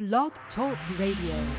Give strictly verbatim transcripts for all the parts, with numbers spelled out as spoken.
Blog Talk Radio.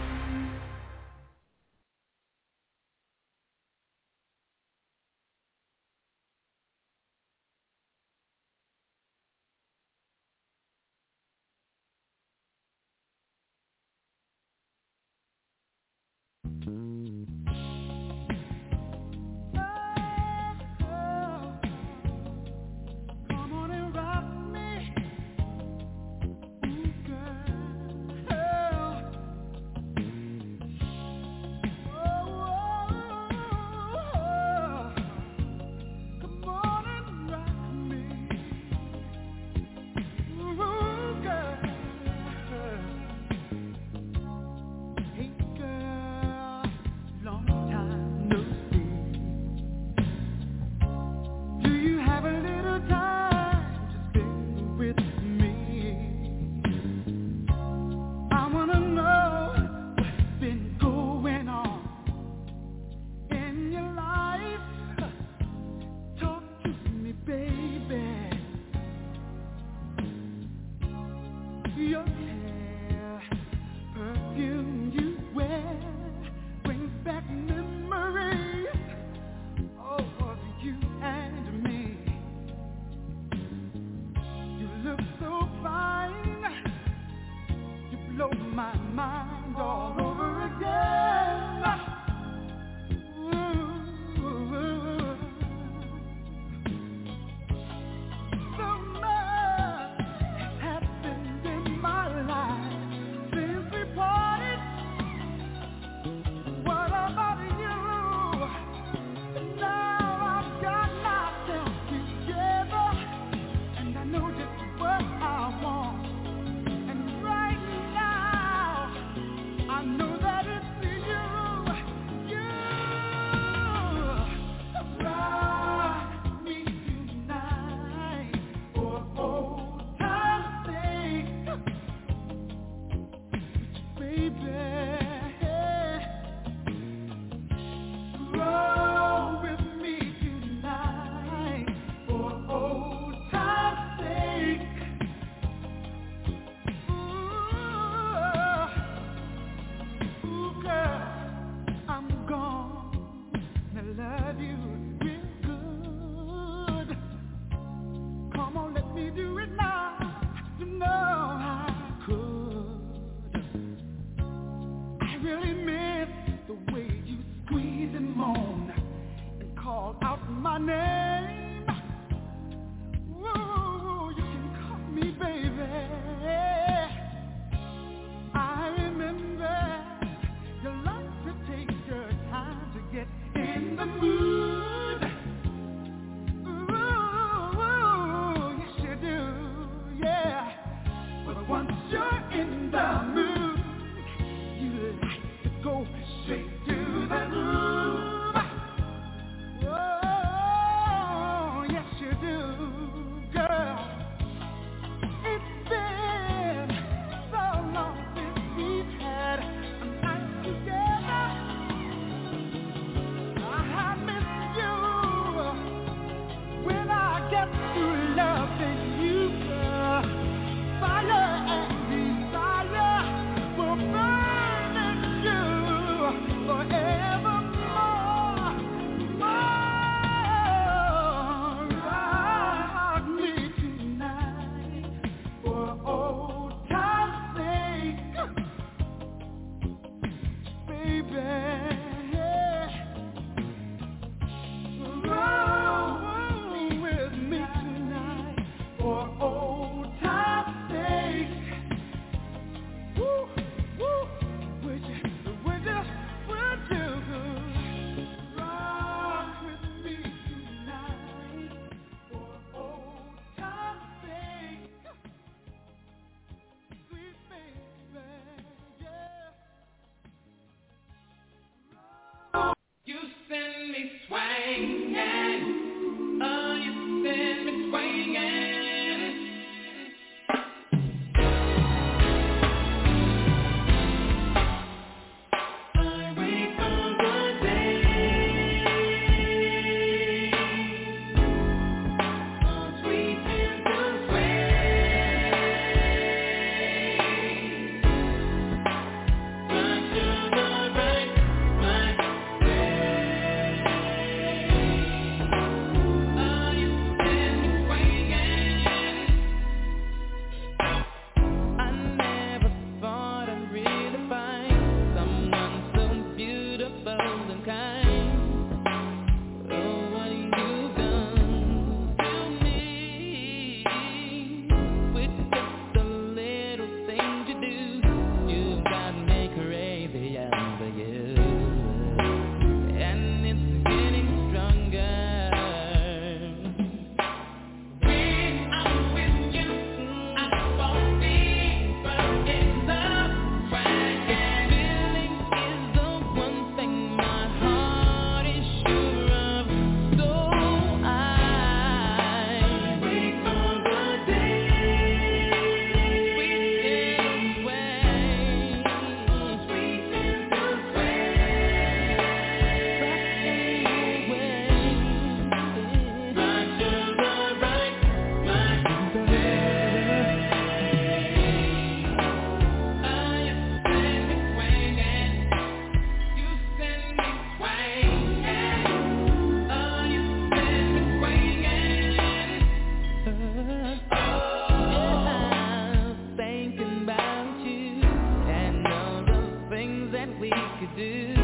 could do.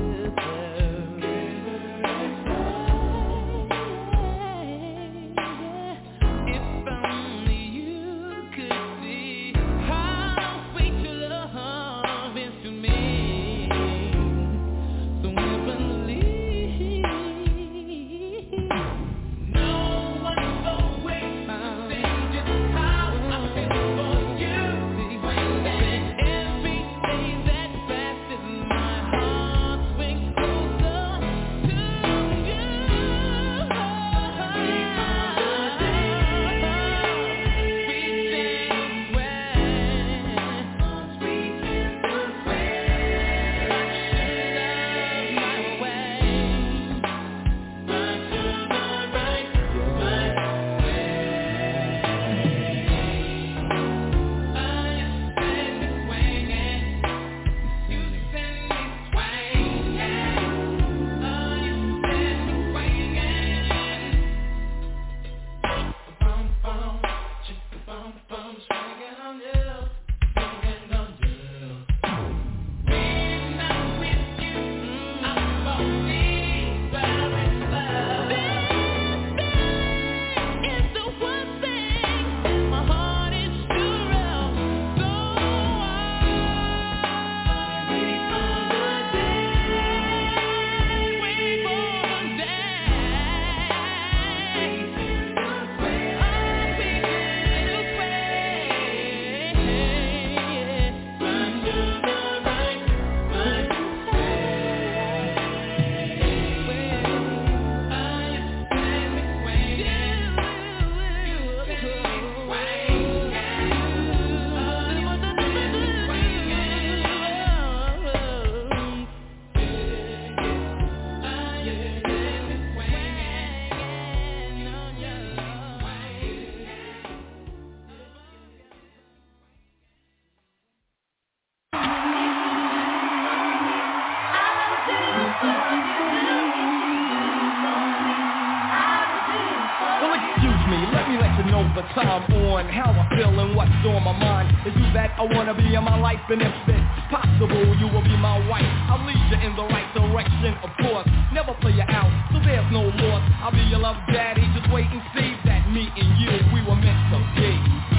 Time on how I feel and what's on my mind. Is you that I wanna be in my life, and if it's possible, you will be my wife. I'll lead you in the right direction, of course. Never play you out, so there's no loss. I'll be your love daddy, just wait and see that me and you, we were meant to be.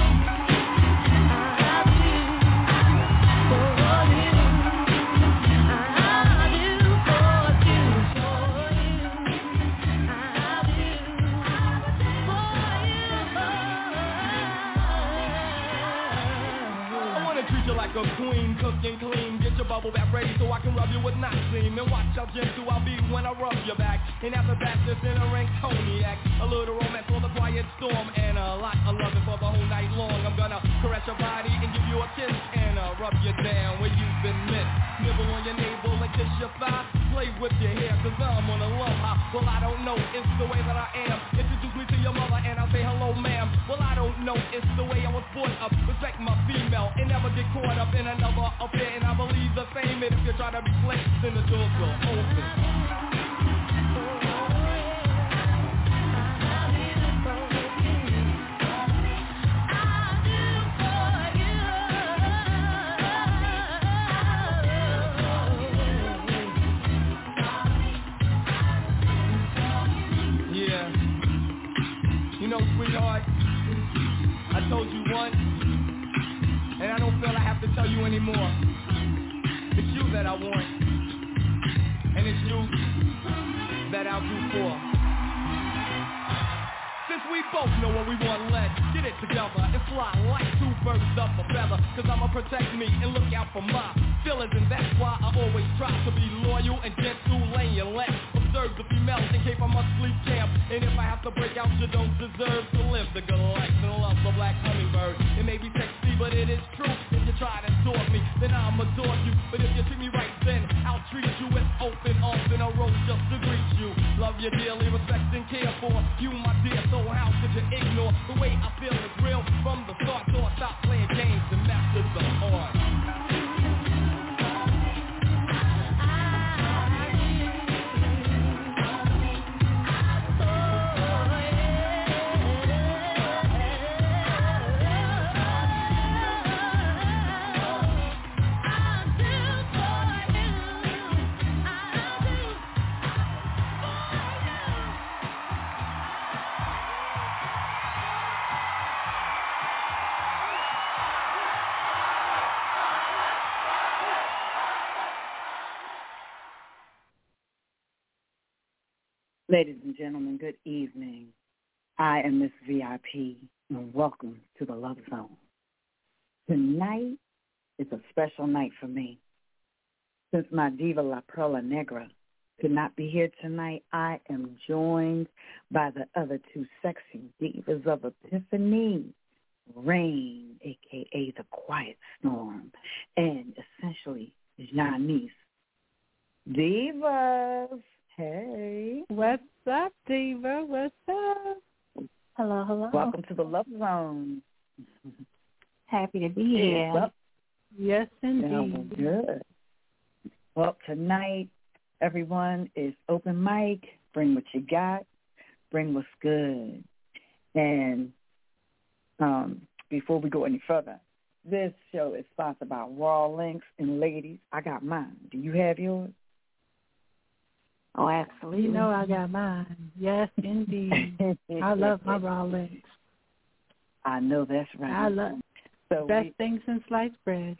Like a queen, cook and clean. Get your bubble bath ready so I can rub you with Noxine. And watch how gentle I'll be when I rub your back. And after that, just in a ring cognac. A little romance for the quiet storm. And a lot of loving for the whole night long. I'm gonna caress your body and give you a kiss. And uh, rub you down where you've been missed. Nibble on your navel and kiss your thigh. Play with your hair cause I'm on a love high. Well, I don't know, it's the way that I am. Introduce me to your mother and I'll say hello, ma'am. Well, I don't know, it's the way I was brought up. Respect my female and never get caught up in another affair. And I believe the same. And if you try to be slick, then the doors will open. You know, sweetheart, I told you once, and I don't feel I have to tell you anymore. It's you that I want, and it's you that I'll do for. Since we both know what we want, let's get it together and fly like two birds of a feather. Cause I'ma protect me and look out for my feelings, and that's why I always try to be loyal and gentle and let observe the females in case I must sleep camp. And if I have to break out, you don't deserve to live the good life and love the black hummingbird. It may be sexy, but it is true. If you try to dog me, then I'll adore you. But if you treat me right, then I'll treat you with open arms and a rose just to greet you. Love you dearly, respect and care for you, my dear. So how could you ignore the way I feel is real from the start? So I stop playing games and mess with the heart. Ladies and gentlemen, good evening. I am Miss V I P, and welcome to the Love Zone. Tonight is a special night for me. Since my diva La Perla Negra could not be here tonight, I am joined by the other two sexy divas of Epiphany, Rain, a k a the Quiet Storm, and essentially Janice. Divas, hey. What's up, Diva? What's up? Hello, hello. Welcome to the Love Zone. Happy to be here. Well, yes, indeed. yeah, well, good. Well, tonight, everyone is open mic. Bring what you got. Bring what's good. And um, before we go any further, this show is sponsored by Raw Links. And ladies, I got mine. Do you have yours? Oh, absolutely. You know I got mine. Yes, indeed. I love my raw links. I know that's right. I love so best we, thing since sliced bread.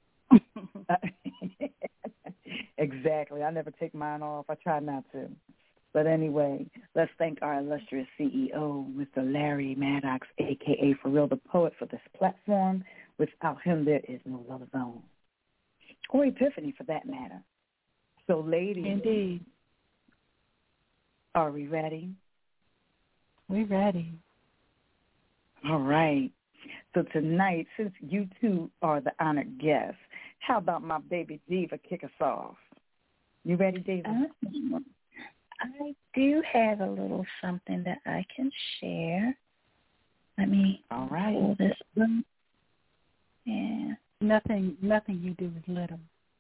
Exactly. I never take mine off. I try not to. But anyway, let's thank our illustrious C E O, Mister Larry Maddox, a k a. For Real the Poet, for this platform. Without him, there is no Love Zone. Or Epiphany, for that matter. So, ladies. Indeed. Are we ready? We're ready. All right. So tonight, since you two are the honored guests, how about my baby Diva kick us off? You ready, Diva? Uh, I do have a little something that I can share. Let me All right. pull this up. Yeah. Nothing, nothing you do is little.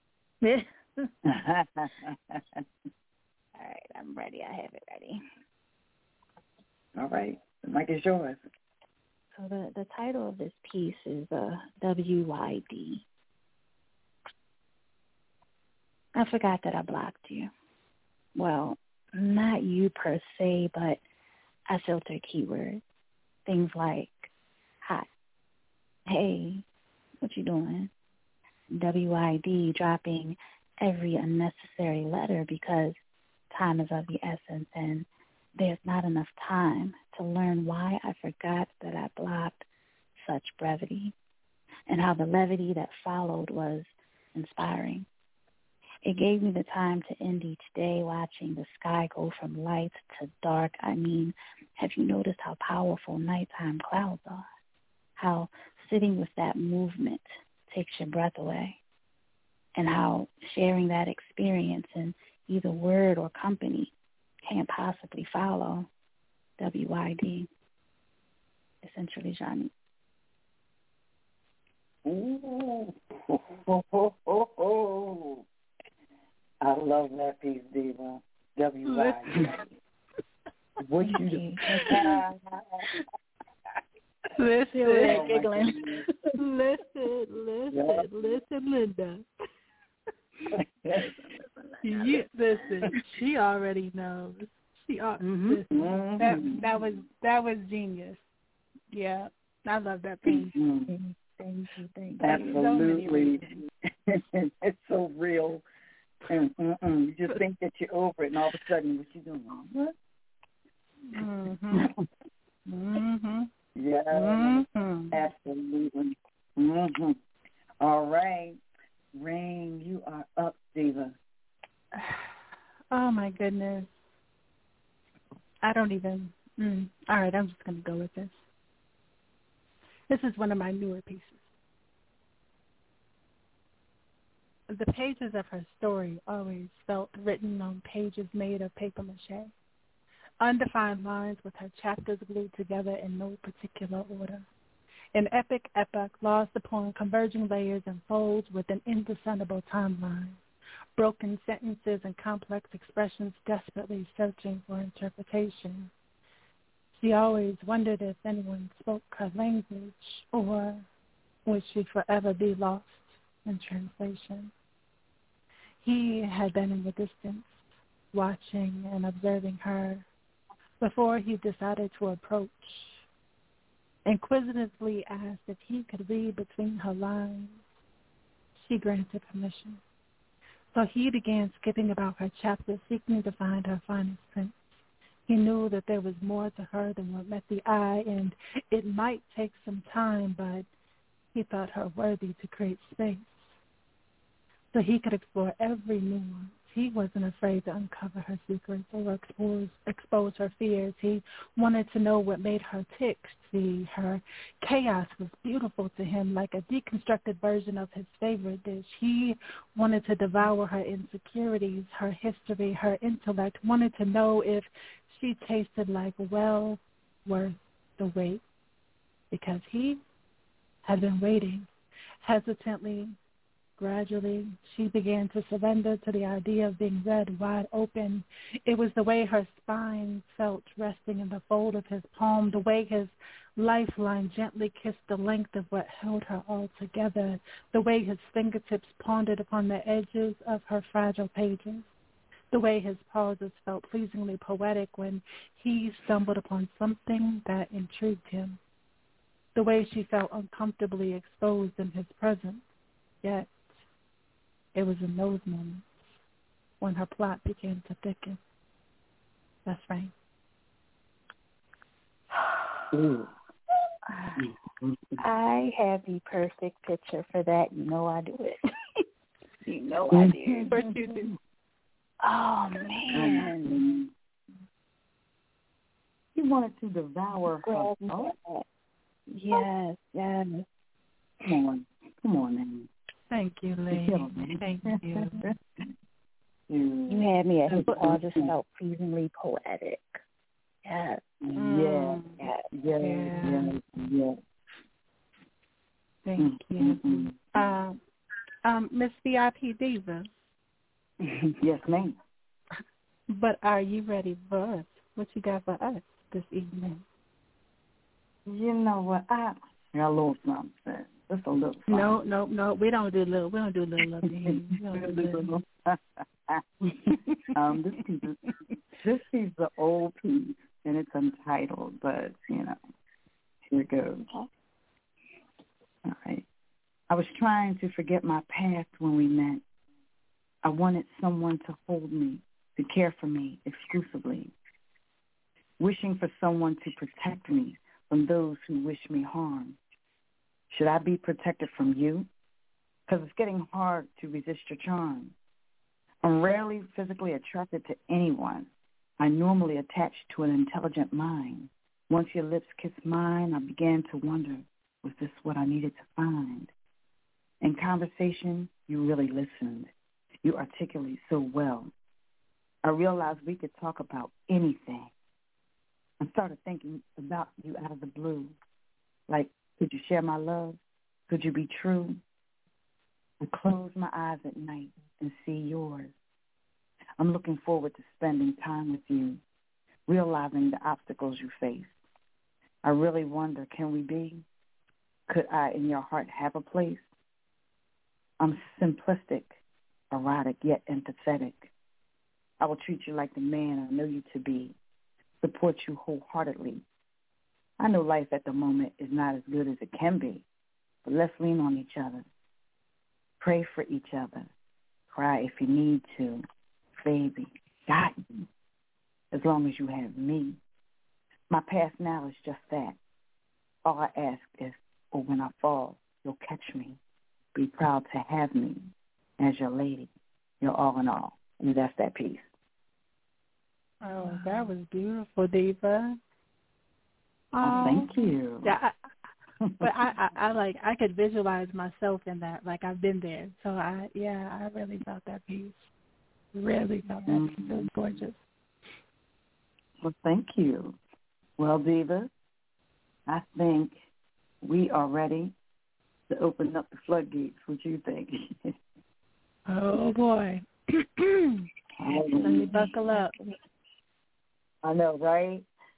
All right, I'm ready. I have it ready. All right. The mic is yours. So the, the title of this piece is uh, W Y D. I forgot that I blocked you. Well, not you per se, but I filter keywords. Things like hot, hey, what you doing? W Y D, dropping every unnecessary letter because time is of the essence, and there's not enough time to learn why I forgot that I blocked such brevity and how the levity that followed was inspiring. It gave me the time to end each day watching the sky go from light to dark. I mean, have you noticed how powerful nighttime clouds are? How sitting with that movement takes your breath away, and how sharing that experience in either word or company can't possibly follow. W Y D. Essentially, Johnny. Ooh. Ho, ho, ho, ho, ho. I love that piece, Diva. W Y D. What you do? Listen, oh giggling. listen, listen, Yep. listen, Linda. you, listen, she already knows. She uh, Mm-hmm. listen, Mm-hmm. that that was that was genius. Yeah, I love that piece. Mm-hmm. Thank you, thank you. Absolutely. It's so real. Mm-mm-mm. You just think that you're over it, and all of a sudden, what you doing? What? Mhm. Mhm. Yeah. Mhm. Absolutely. Mm-hmm. All right. Rain, you are up, Diva. Oh, my goodness. I don't even. Mm. All right, I'm just going to go with this. This is one of my newer pieces. The pages of her story always felt written on pages made of paper mache. Undefined lines with her chapters glued together in no particular order. An epic epoch lost upon converging layers and folds with an indiscernible timeline. Broken sentences and complex expressions desperately searching for interpretation. She always wondered if anyone spoke her language, or would she forever be lost in translation. He had been in the distance, watching and observing her, before he decided to approach. Inquisitively asked if he could read between her lines. She granted permission. So he began skipping about her chapter, seeking to find her finest prints. He knew that there was more to her than what met the eye, and it might take some time, but he thought her worthy to create space so he could explore every nuance. He wasn't afraid to uncover her secrets or expose, expose her fears. He wanted to know what made her tick. See, her chaos was beautiful to him, like a deconstructed version of his favorite dish. He wanted to devour her insecurities, her history, her intellect, wanted to know if she tasted like well worth the wait, because he had been waiting. Hesitantly, gradually, she began to surrender to the idea of being read wide open. It was the way her spine felt resting in the fold of his palm, the way his lifeline gently kissed the length of what held her all together, the way his fingertips pondered upon the edges of her fragile pages, the way his pauses felt pleasingly poetic when he stumbled upon something that intrigued him, the way she felt uncomfortably exposed in his presence. Yet, it was in those moments when her plot began to thicken. That's right. Ooh. I have the perfect picture for that. You know I do it. You know I do. Of course you do. Oh, man. He wanted to devour her. Oh. Yes, yes. Come on. Come on, man. Thank you, lady. Thank you. You had me at his all just felt pleasingly poetic. Yes. Yeah. Yes. Yeah. Yeah. Yeah. Thank you. Mm-hmm. Um, um, Miss V I P Diva. Yes, ma'am. But are you ready for us? What you got for us this evening? You know what? I got a little something. Just a little something. No, no, no. We don't do little. We don't do little up here. We don't do little. um, this piece is this piece is an old piece, and it's untitled, but you know, here it goes. All right. I was trying to forget my past when we met. I wanted someone to hold me, to care for me exclusively, wishing for someone to protect me from those who wish me harm. Should I be protected from you? Because it's getting hard to resist your charm. I'm rarely physically attracted to anyone. I normally attach to an intelligent mind. Once your lips kissed mine, I began to wonder, was this what I needed to find? In conversation, you really listened. You articulate so well. I realized we could talk about anything. I started thinking about you out of the blue. Like, could you share my love? Could you be true? I close my eyes at night and see yours. I'm looking forward to spending time with you, realizing the obstacles you face. I really wonder, can we be? Could I in your heart have a place? I'm simplistic, erotic, yet empathetic. I will treat you like the man I know you to be, support you wholeheartedly. I know life at the moment is not as good as it can be, but let's lean on each other. Pray for each other. Cry if you need to. Baby, got you, as long as you have me. My past now is just that. All I ask is, oh, when I fall, you'll catch me. Be proud to have me as your lady. You're all in all. And that's that piece. Oh, that was beautiful, Diva. Oh, thank you. Yeah, I, but I, I, I like I could visualize myself in that. Like I've been there, so I yeah, I really felt that piece. Really felt that mm-hmm. piece. It was gorgeous. Well, thank you. Well, Diva, I think we are ready to open up the floodgates. What do you think? Oh boy, let me buckle up. I know, right?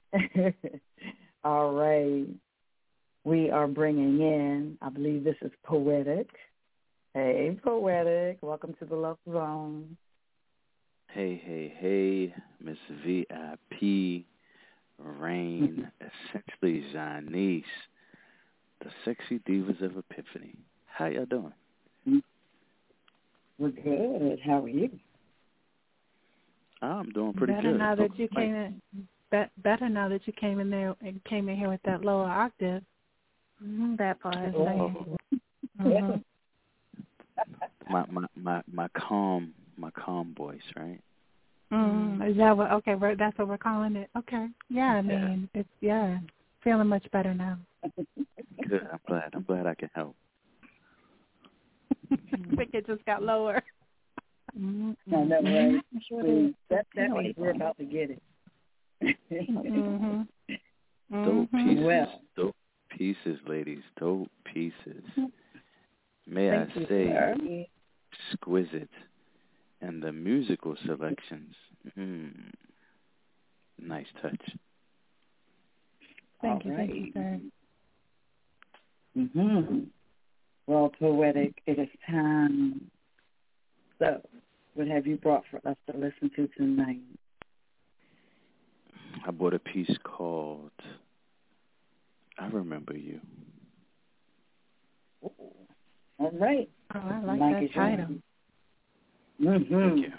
All right. We are bringing in, I believe this is Poetic. Hey, Poetic. Welcome to the Love Zone. Hey, hey, hey, Miss V I P, Rain, essentially Janice, the sexy divas of Epiphany. How y'all doing? We're good. How are you? I'm doing pretty Better good. now No that you came in. be- better now that you came in there and came in here with that lower octave. Mm, that part. Oh. Mm-hmm. My, my my my calm my calm voice, right? Mm, is that what? Okay, we're, that's what we're calling it. Okay, yeah. I mean, yeah. it's yeah, feeling much better now. Good. I'm glad. I'm glad I can help. I think it just got lower. Mm-hmm. No, no, right. Sure Please, that that you know means we're about to get it. mm-hmm. Dope Mm-hmm. pieces, Well. dope pieces, ladies, dope pieces. May Thank I you, say, sir. exquisite, and the musical selections. Mm, nice touch. Thank All you, right. thank you, sir. Mm-hmm. Well, Poetic, it is time. So, what have you brought for us to listen to tonight? I bought a piece called I Remember You. Ooh. All right. Oh, I like Mike that is title. Mm-hmm. Thank you.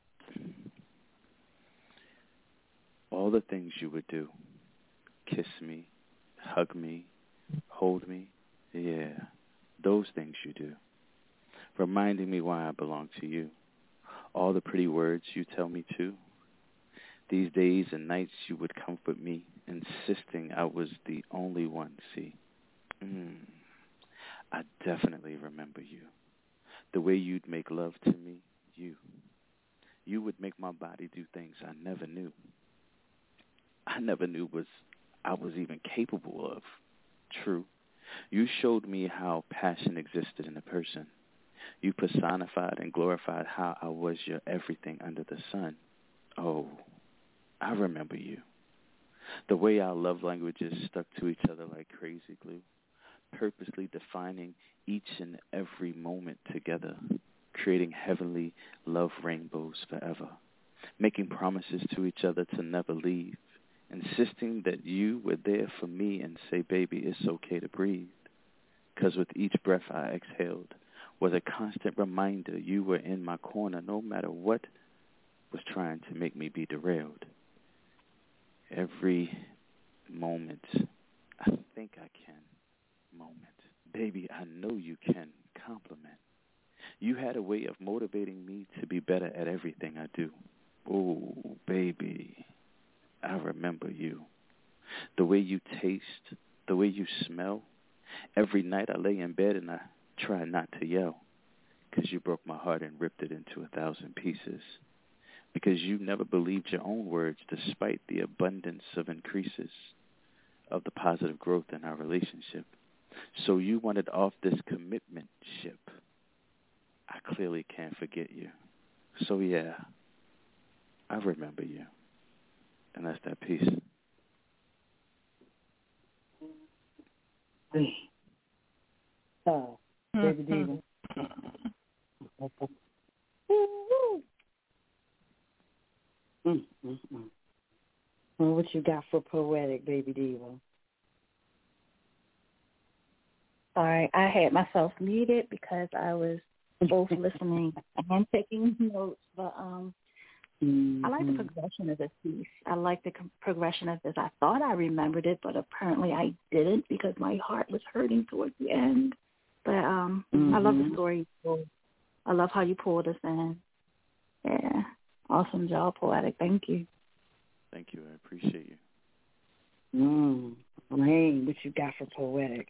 All the things you would do. Kiss me, hug me, hold me. Yeah, those things you do. Reminding me why I belong to you. All the pretty words you tell me too. These days and nights you would comfort me, insisting I was the only one, see. Mm, I definitely remember you. The way you'd make love to me, you. You would make my body do things I never knew. I never knew was I was even capable of. True. You showed me how passion existed in a person. You personified and glorified how I was your everything under the sun. Oh, I remember you. The way our love languages stuck to each other like crazy glue, purposely defining each and every moment together, creating heavenly love rainbows forever, making promises to each other to never leave, insisting that you were there for me and say, baby, it's okay to breathe. Because with each breath I exhaled was a constant reminder you were in my corner no matter what was trying to make me be derailed. Every moment, I think I can, moment. Baby, I know you can, compliment. You had a way of motivating me to be better at everything I do. Oh, baby, I remember you. The way you taste, the way you smell. Every night I lay in bed and I try not to yell, because you broke my heart and ripped it into a thousand pieces. Because you never believed your own words despite the abundance of increases of the positive growth in our relationship. So you wanted off this commitment ship. I clearly can't forget you. So yeah, I remember you. And that's that piece. Oh, baby Diva. Mm, mm, mm. Well, what you got for Poetic, baby Diva? Sorry, I had myself muted because I was both listening and taking notes. But um, Mm-hmm. I like the progression of this piece. I like the co- progression of this. I thought I remembered it, but apparently I didn't because my heart was hurting towards the end. But um, Mm-hmm. I love the story. I love how you pulled us in. Yeah, awesome job, Poetic. Thank you. Thank you. I appreciate you. Mm. Rain, what you got for Poetic?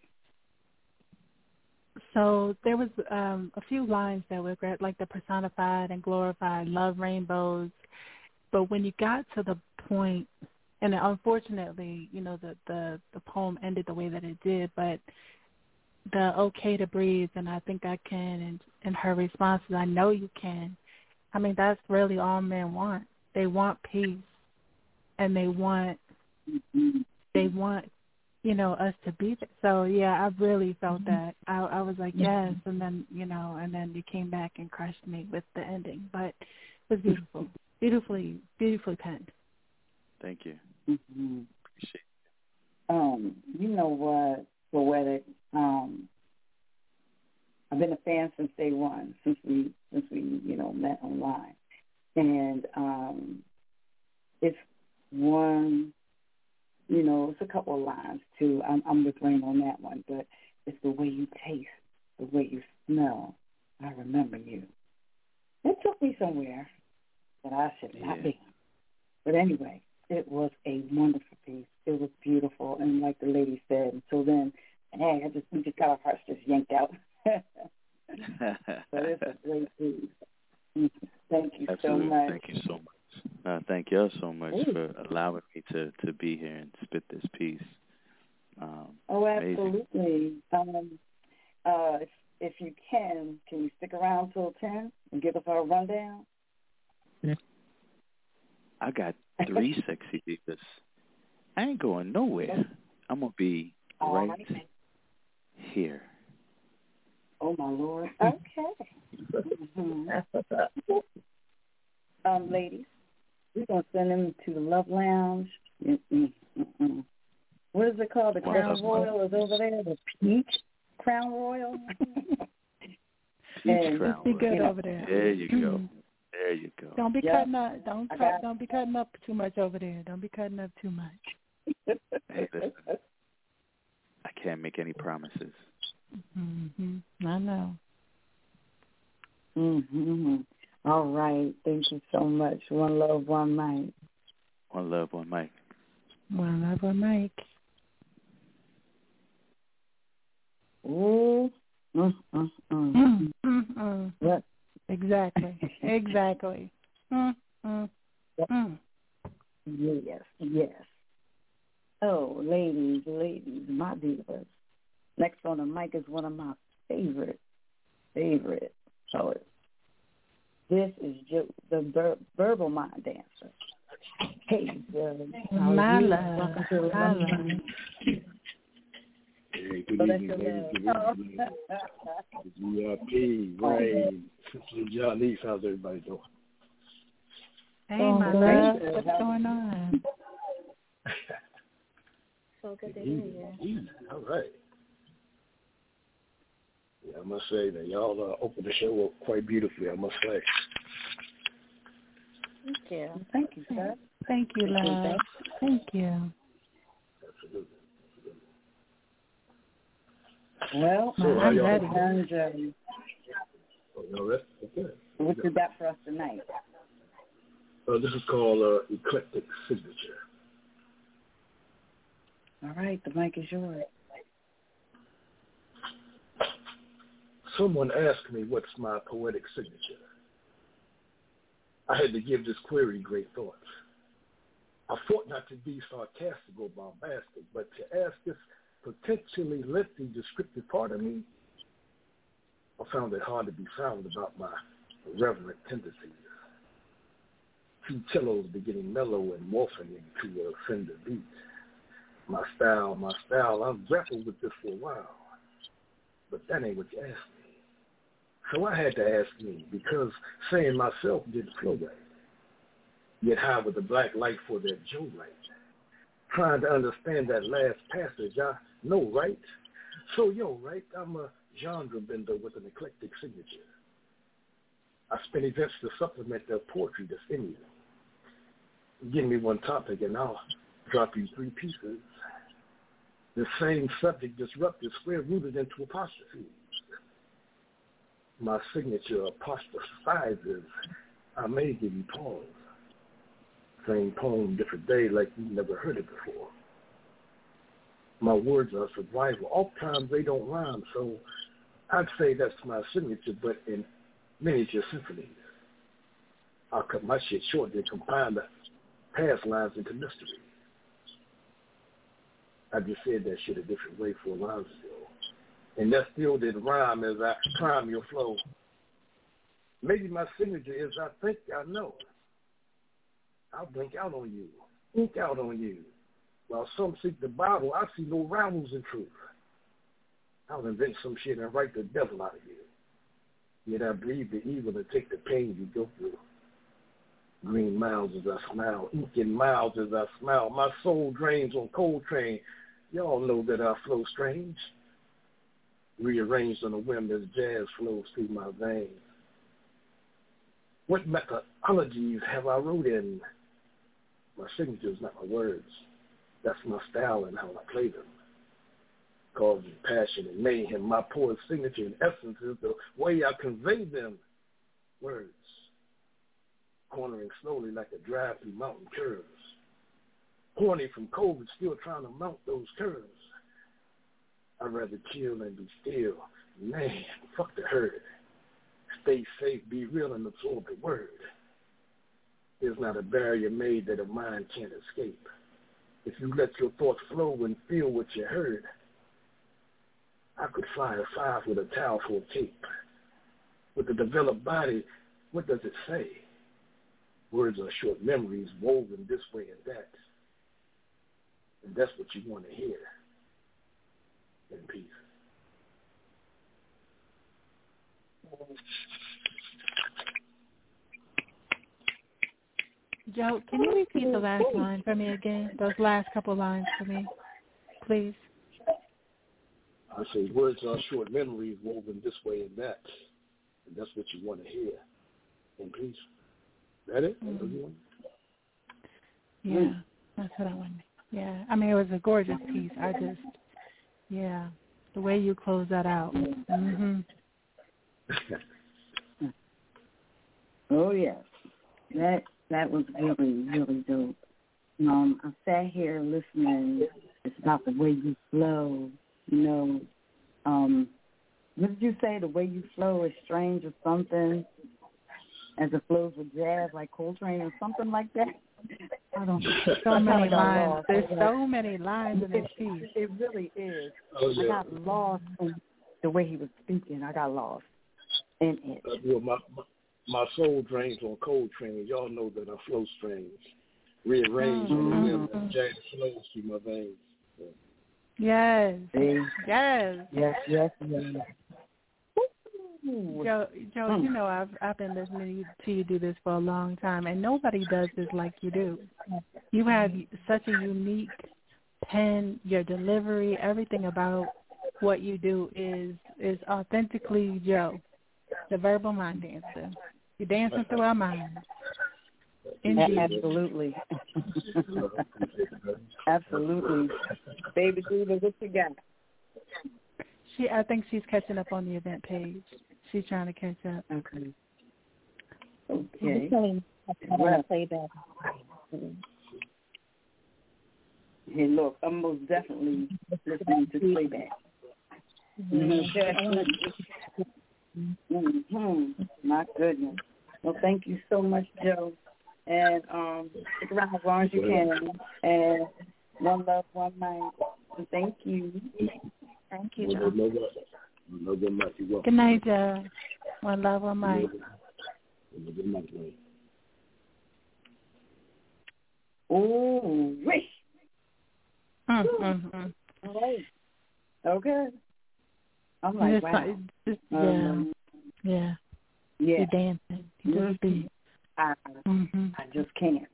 So there was um, a few lines that were great, like the personified and glorified love rainbows. But when you got to the point, and unfortunately, you know, the, the, the poem ended the way that it did, but the okay to breathe, and I think I can, and, and her response is, I know you can. I mean, that's really all men want. They want peace, and they want, Mm-hmm. they want, you know, us to be there. So, yeah, I really felt that. I, I was like, yes, and then, you know, and then you came back and crushed me with the ending. But it was beautiful, beautifully, beautifully penned. Thank you. Mm-hmm. Appreciate it. Um, you know what, Poetic, um, I've been a fan since day one, since we, since we, you know, met online. And um, it's one, you know, it's a couple of lines too. I'm, I'm with Rain on that one, but it's the way you taste, the way you smell. I remember you. It took me somewhere that I should not yeah. be. But anyway, it was a wonderful piece. It was beautiful, and like the lady said, until then, hey, I just we just got our hearts just yanked out. But it's a great piece. Thank you Absolutely. so much. Thank you so much. Uh, thank you so much Ooh. for allowing me to, to be here and spit this piece. Um, oh, amazing. absolutely. Um, uh, if, if you can, can you stick around till ten and give us our rundown? I got three sexy divas. I ain't going nowhere. I'm going to be right, right here. Oh, my Lord. Okay. Mm-hmm. Um, ladies, we're going to send them to the Love Lounge. Mm-mm, mm-mm. What is it called? The Crown Royal is over there? The Peach Crown Royal? Peach and Crown Just be good Royal. over there. There you go. There you go. Don't be yep. cutting up. Don't cut. Don't be cutting up too much over there. Don't be cutting up too much. Hey, listen. I can't make any promises. Mm-hmm. I know. Mm-hmm. All right. Thank you so much. One love, one mic. One love, one mic. One love, one mic. Ooh. Mm, mm, mm. Mm, mm, mm. Yep. Exactly. Exactly. Mm, mm, mm. Yes, yes. Oh, ladies, ladies, my divas. Next on the mic is one of my favorite, favorite poets. This is jo- the Ver- Verbal Mind Dancer. Hey, uh, my you? love. Welcome to the my love. Hey, good So evening, ladies. Good evening. V I P, Rain, Sister Janice, how's everybody doing? Hey, Oh, my love. What's going on? So good to Good hear evening. you. All right. Yeah, I must say that y'all uh, opened the show up quite beautifully, I must say. Thank you. Thank you, sir. Thank you, love. Thank you. Absolutely. Well, So, how I'm y'all ready. and, um, Oh, y'all ready? Okay. what you got for us tonight? Uh, this is called uh, Eclectic Signature. All right, the mic is yours. Someone asked me what's my poetic signature. I had to give this query great thought. I fought not to be sarcastic or bombastic, but to ask this potentially lengthy descriptive part of me, I found it hard to be silent about my irreverent tendencies. Two cellos beginning mellow and morphing into a fender beat. My style, my style, I've grappled with this for a while, but that ain't what you asked me. So I had to ask me, because saying myself didn't flow right. Yet how with the black light for that Joe light? Trying to understand that last passage, I know, right? So, yo, right, I'm a genre bender with an eclectic signature. I spin events to supplement the poetry that's in you. Give me one topic and I'll drop you three pieces. The same subject disrupted, square-rooted into apostrophes. My signature apostrophizes. I may give you pause. Same poem, different day, like you never heard it before. My words are survival. Oftentimes they don't rhyme, so I'd say that's my signature, but in miniature symphonies. I'll cut my shit short and combine the past lines into mystery. I just said that shit a different way four lines ago. And that still didn't rhyme as I prime your flow. Maybe my signature is I think I know. I'll blink out on you, ink out on you. While some seek the Bible, I see no rivals in truth. I'll invent some shit and write the devil out of you. Yet I breathe the evil and take the pain you go through. Green miles as I smile, ink in miles as I smile. My soul drains on Coltrane. Y'all know that I flow strange. Rearranged on a whim as jazz flows through my veins. What methodologies have I wrote in? My signature is not my words. That's my style and how I play them. Causing passion and mayhem. My poet's signature, in essence, is the way I convey them. Words. Cornering slowly like a drive through mountain curves. Horny from COVID, still trying to mount those curves. I'd rather chill and be still. Man, fuck the herd. Stay safe, be real, and absorb the word. There's not a barrier made that a mind can't escape. If you let your thoughts flow and feel what you heard, I could fly a five with a towel for a cape. With a developed body, what does it say? Words are short memories woven this way and that. And that's what you want to hear. In peace. Joe, can you repeat the last line for me again? Those last couple lines for me, please. I say words are short memories woven this way and that. And that's what you want to hear. In peace. That it? Mm-hmm. Yeah, that's what I wanted. Yeah, I mean, it was a gorgeous piece. I just, yeah, the way you close that out. Mm-hmm. Oh, yes. That that was really, really dope. Um, I sat here listening. It's about the way you flow, you know. Um, what did you say? The way you flow is strange or something, as it flows with jazz, like Coltrane or something like that. I don't know. So many lines. There's so many lines in this piece. It really is. Oh, yeah. I got lost in the way he was speaking. I got lost in it. Uh, well, my, my my soul drains on Coltrane. Y'all know that I flow strange, rearrange mm-hmm. on the rim, and jazz flows through my veins. Yeah. Yes. See? Yes. Yes. Yes. Yes. Joe, Joe, you know I've I've been listening to you do this for a long time, and nobody does this like you do. You have such a unique pen, your delivery, everything about what you do is is authentically Joe, the verbal mind dancer. You're dancing through our minds. Indeed. Absolutely. Absolutely. Baby Diva, what you got? She, I think she's catching up on the event page. She's trying to catch up. Okay. Okay. Well, play that. Hey, look, I'm most definitely listening to playback. Mm-hmm. mm-hmm. My goodness. Well, thank you so much, Joe. And um, stick around as long as you can. And one love, one night. And thank you. Thank you, Joe. Good night, Joe. One love, one night. Oh, wish. Mm-hmm. All right. Okay. I'm like, just, wow. Just, yeah. Um, yeah. Yeah. You're dancing. You just mm-hmm. be. I, mm-hmm. I just can't.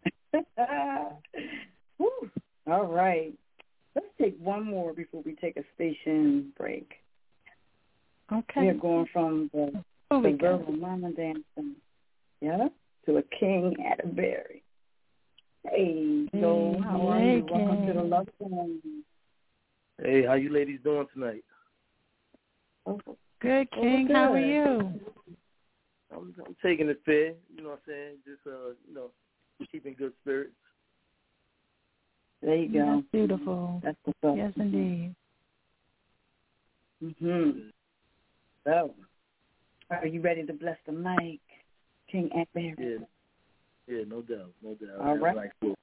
Woo. All right. Let's take one more before we take a station break. Okay. We're going from the, oh, the verbal mama dancing, yeah, to a King Atterbury. Hey, Joe, hey, how are hey, you? King. Welcome to the Love Zone. Hey, how you ladies doing tonight? Oh, good, King. good. How are you? I'm, I'm taking it fair. You know what I'm saying? Just, uh, you know, keeping good spirits. There you go. That's beautiful. That's what's up. Yes, indeed. Mm-hmm. So, are you ready to bless the mic, King Atterbury? Yeah. Yeah, no doubt. No doubt. All right. Like, cool.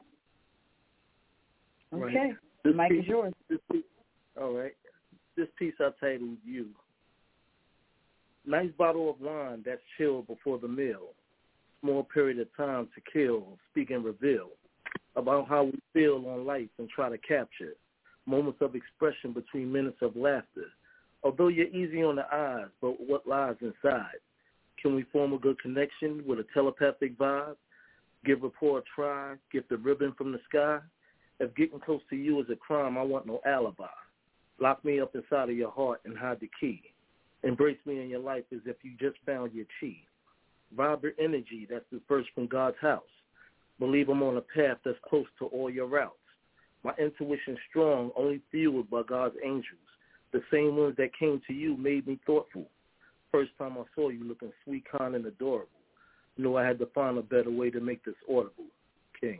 Okay. Right. The This mic piece, is yours. This piece, all right. This piece I titled You. Nice bottle of wine that's chilled before the meal. Small period of time to kill, speak and reveal about how we feel on life and try to capture moments of expression between minutes of laughter. Although you're easy on the eyes, but what lies inside? Can we form a good connection with a telepathic vibe? Give rapport a try, gift a ribbon from the sky? If getting close to you is a crime, I want no alibi. Lock me up inside of your heart and hide the key. Embrace me in your life as if you just found your chi. Vibrant energy that's dispersed from God's house. Believe I'm on a path that's close to all your routes. My intuition strong, only fueled by God's angels. The same ones that came to you made me thoughtful. First time I saw you looking sweet, kind, and adorable. Knew I had to find a better way to make this audible. King.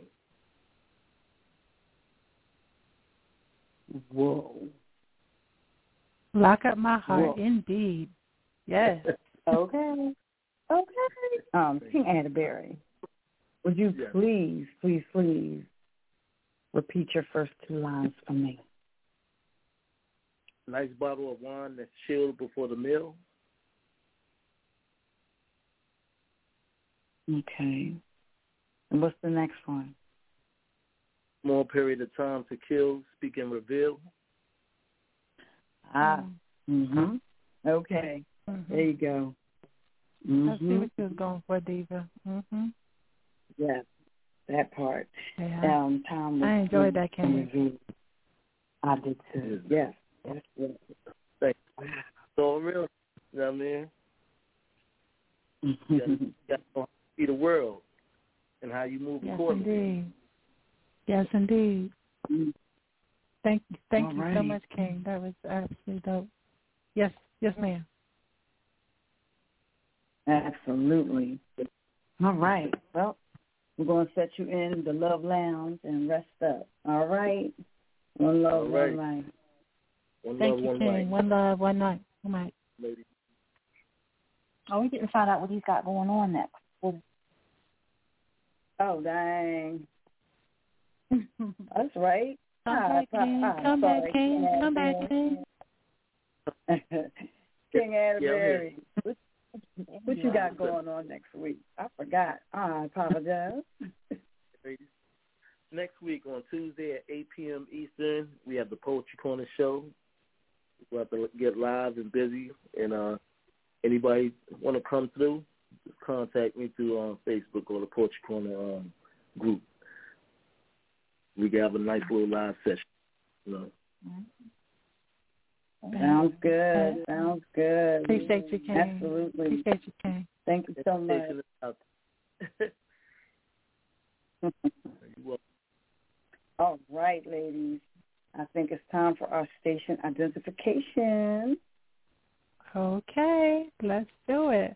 Whoa. Lock up my heart, Whoa. indeed. Yes. Okay. Okay. Um, King Atterbury, would you Yes. please, please, please repeat your first two lines for me? Nice bottle of wine that's chilled before the meal. Okay. And what's the next one? Small period of time to kill, speak and reveal. Ah. Mm-hmm. Okay. Mm-hmm. There you go. Mm-hmm. I see Mm-hmm. what you was going for, Diva. Mm-hmm. Yes, that part. Yeah. Um, Tom, I enjoyed that, King. I did too. Yes. Yes. Yes. Thanks. So real, you know what I mean? You got to see the world and how you move Yes, accordingly. indeed. Yes, indeed. Mm. Thank you, thank All you right. so much, King. That was absolutely dope. Yes, yes, ma'am. Absolutely. All right. Well, we're going to set you in the Love Lounge and rest up. All right? One love, All right. one life. One Thank love, you, one King. life. One love, one night. One night. Lady. Oh, we didn't find out what he's got going on next. Well, Oh, dang. That's right. Come Ah, back, ah, King. ah, Come sorry. back, King. Come back, King. King Atterbury, Yeah, what, what you got going on next week? I forgot. I apologize. Ladies. Next week on Tuesday at eight p.m. Eastern, we have the Poetry Corner show. We'll have to get live and busy. And uh, anybody want to come through, just contact me through uh, Facebook or the Poetry Corner um, group. We can have a nice little live session. You know. Sounds good. Sounds good. Appreciate you, King. Absolutely. Appreciate you, King. Thank you so much. All right, ladies. I think it's time for our station identification. Okay, let's do it.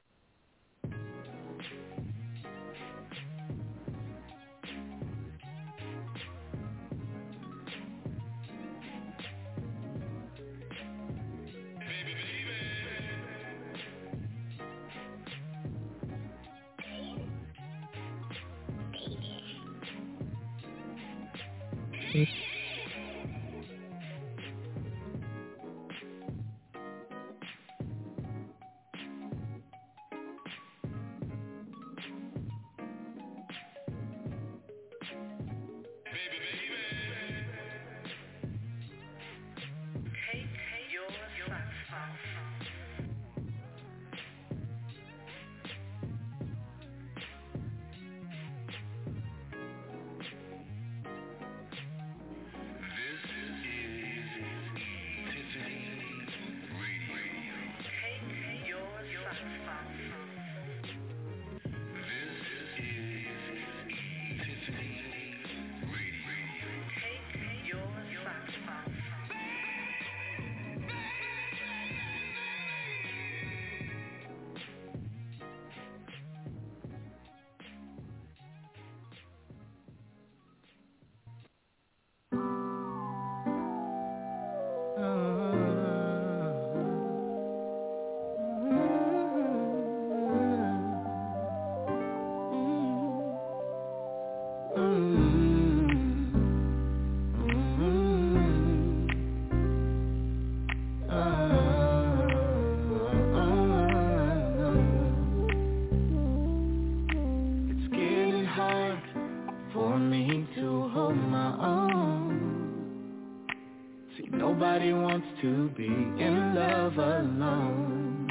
Nobody wants to be in love alone.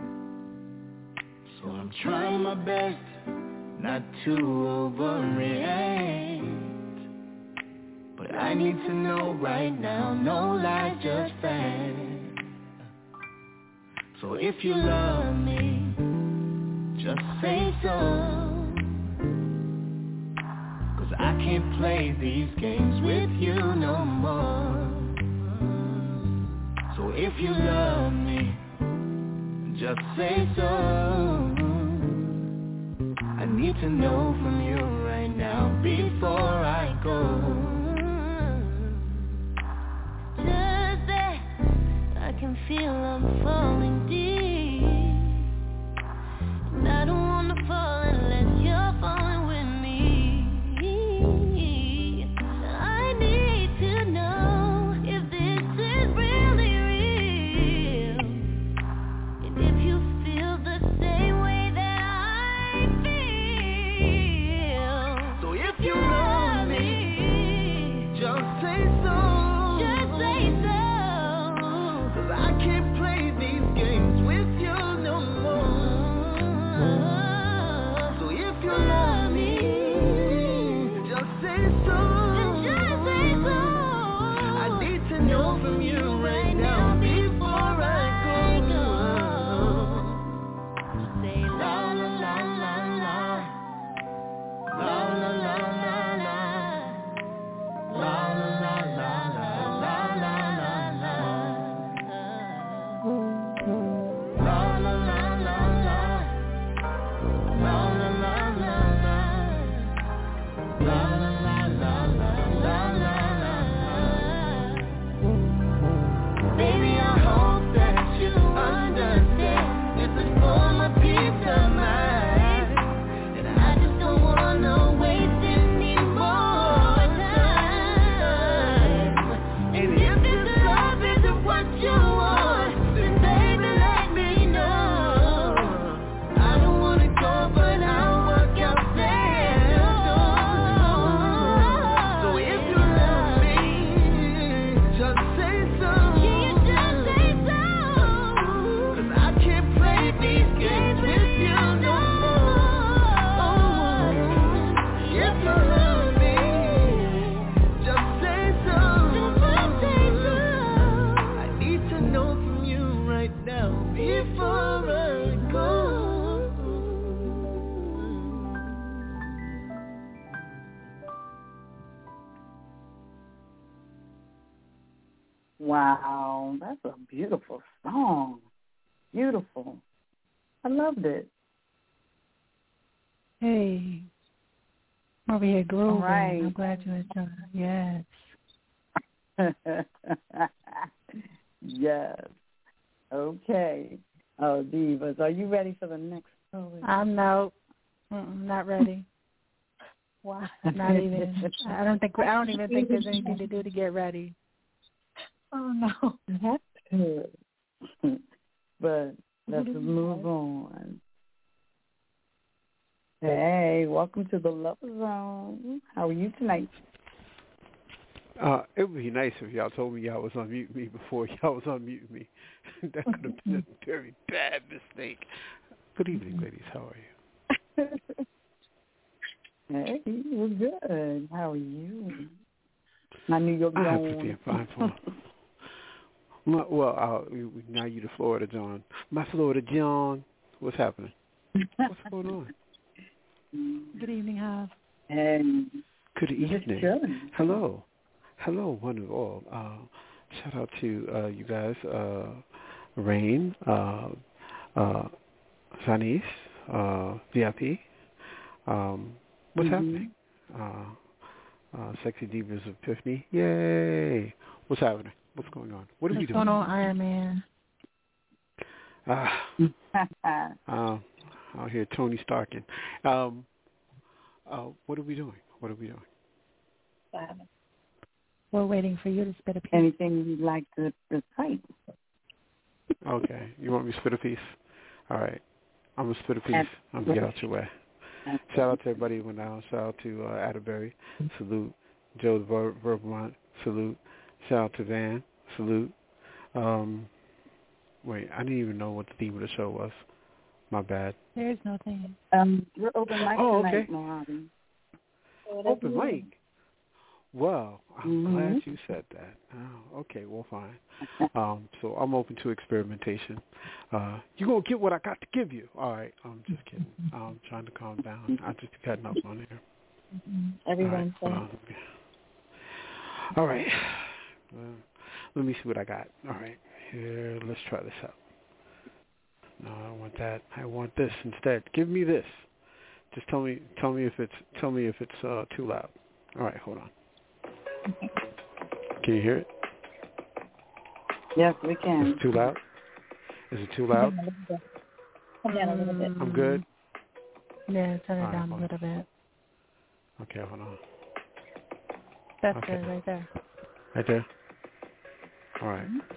So I'm trying my best not to overreact. But I need to know right now, no lies, just facts. So if you love me, just say so. I can't play these games with you no more. So if you love me, just say so. I need to know from you right now before I go. Just that I can feel I'm falling deep, and I don't wanna fall unless you're falling with me. I need to know if this is really real, and if you feel the same way that I feel. So if you love me, just say so. Just say so. 'Cause I can't play these games with you no more. So if you love me, just say so. Just say so. I need to know from you right now before I go. Say la la la la la. La la la la la. La la la la la. La la la la. La la la la la. La la la la la. La la la la la. La la la la. Baby, I hope that you understand. This is for my peace of mind, and I just don't wanna waste any more time. And if this love isn't what you want, then baby, let me know. I don't wanna go, but I'll work out there. So if you love me, just say so. Yeah, just say so. 'Cause I can't play these games with you no more. If you love me, just say so. Just say so. I need to know from you right now before I go. Wow, that's a beautiful song. Beautiful. I loved it. Hey, I'm over here grooving. right. I'm glad you enjoyed it. Yes. Yes. Okay. Oh, Divas, are you ready for the next story? I'm no, mm-mm, not ready. Why? Not even. I don't think. I don't even think there's anything to do to get ready. Oh no, that's good. But let's move on. Hey, welcome to the Love Zone. How are you tonight? Uh, it would be nice if y'all told me y'all was unmute me before y'all was unmute me. That could have been a very bad mistake. Good evening, ladies. How are you? Hey, we're good. How are you? My New York I have Zone. to be fine for My, well, uh, now you the Florida John. My Florida John. What's happening? What's going on? Good evening, Hav. And Good evening. chilling. Hello. Hello, one and all. Uh, shout out to uh, you guys, uh, Rain, uh, uh, Zanis, uh, V I P. Um, what's mm-hmm. happening? Uh, uh, Sexy Divas Epiphany. Yay. What's happening? What's going on? What are What's we doing? going on, Iron Man? Ah, uh, out here, Tony Starkin. Um, uh, what are we doing? What are we doing? We're waiting for you to spit a piece. Anything you'd like to recite? Okay. You want me to spit a piece? All right. I'm going to spit a piece. I'm going to get out your way. Shout out to everybody who went out. Shout out to uh, Atterbury. Salute. Joe Ver- Vermont. Salute. Shout out to Van. Salute. Um, wait, I didn't even know what the theme of the show was. My bad. There is no theme. Um, we're open mic oh, tonight, okay. Mojave. Open mic? Well, I'm mm-hmm. glad you said that. Oh, okay, well, fine. Um, so I'm open to experimentation. Uh, you're going to get what I got to give you. All right, I'm just kidding. I'm trying to calm down. I just be cutting up on here. Mm-hmm. Every All right, Wednesday. All right. Well, let me see what I got. All right. Here, let's try this out. No, I don't want that. I want this instead. Give me this. Just tell me, tell me if it's, tell me if it's uh, too loud. All right, hold on. Okay. Can you hear it? Yes, we can. Is it too loud? Is it too loud? Come down a little bit. I'm good. Yeah, turn it right, down a little bit. Okay, hold on. That's okay. good right there. Right there? All right. Mm-hmm.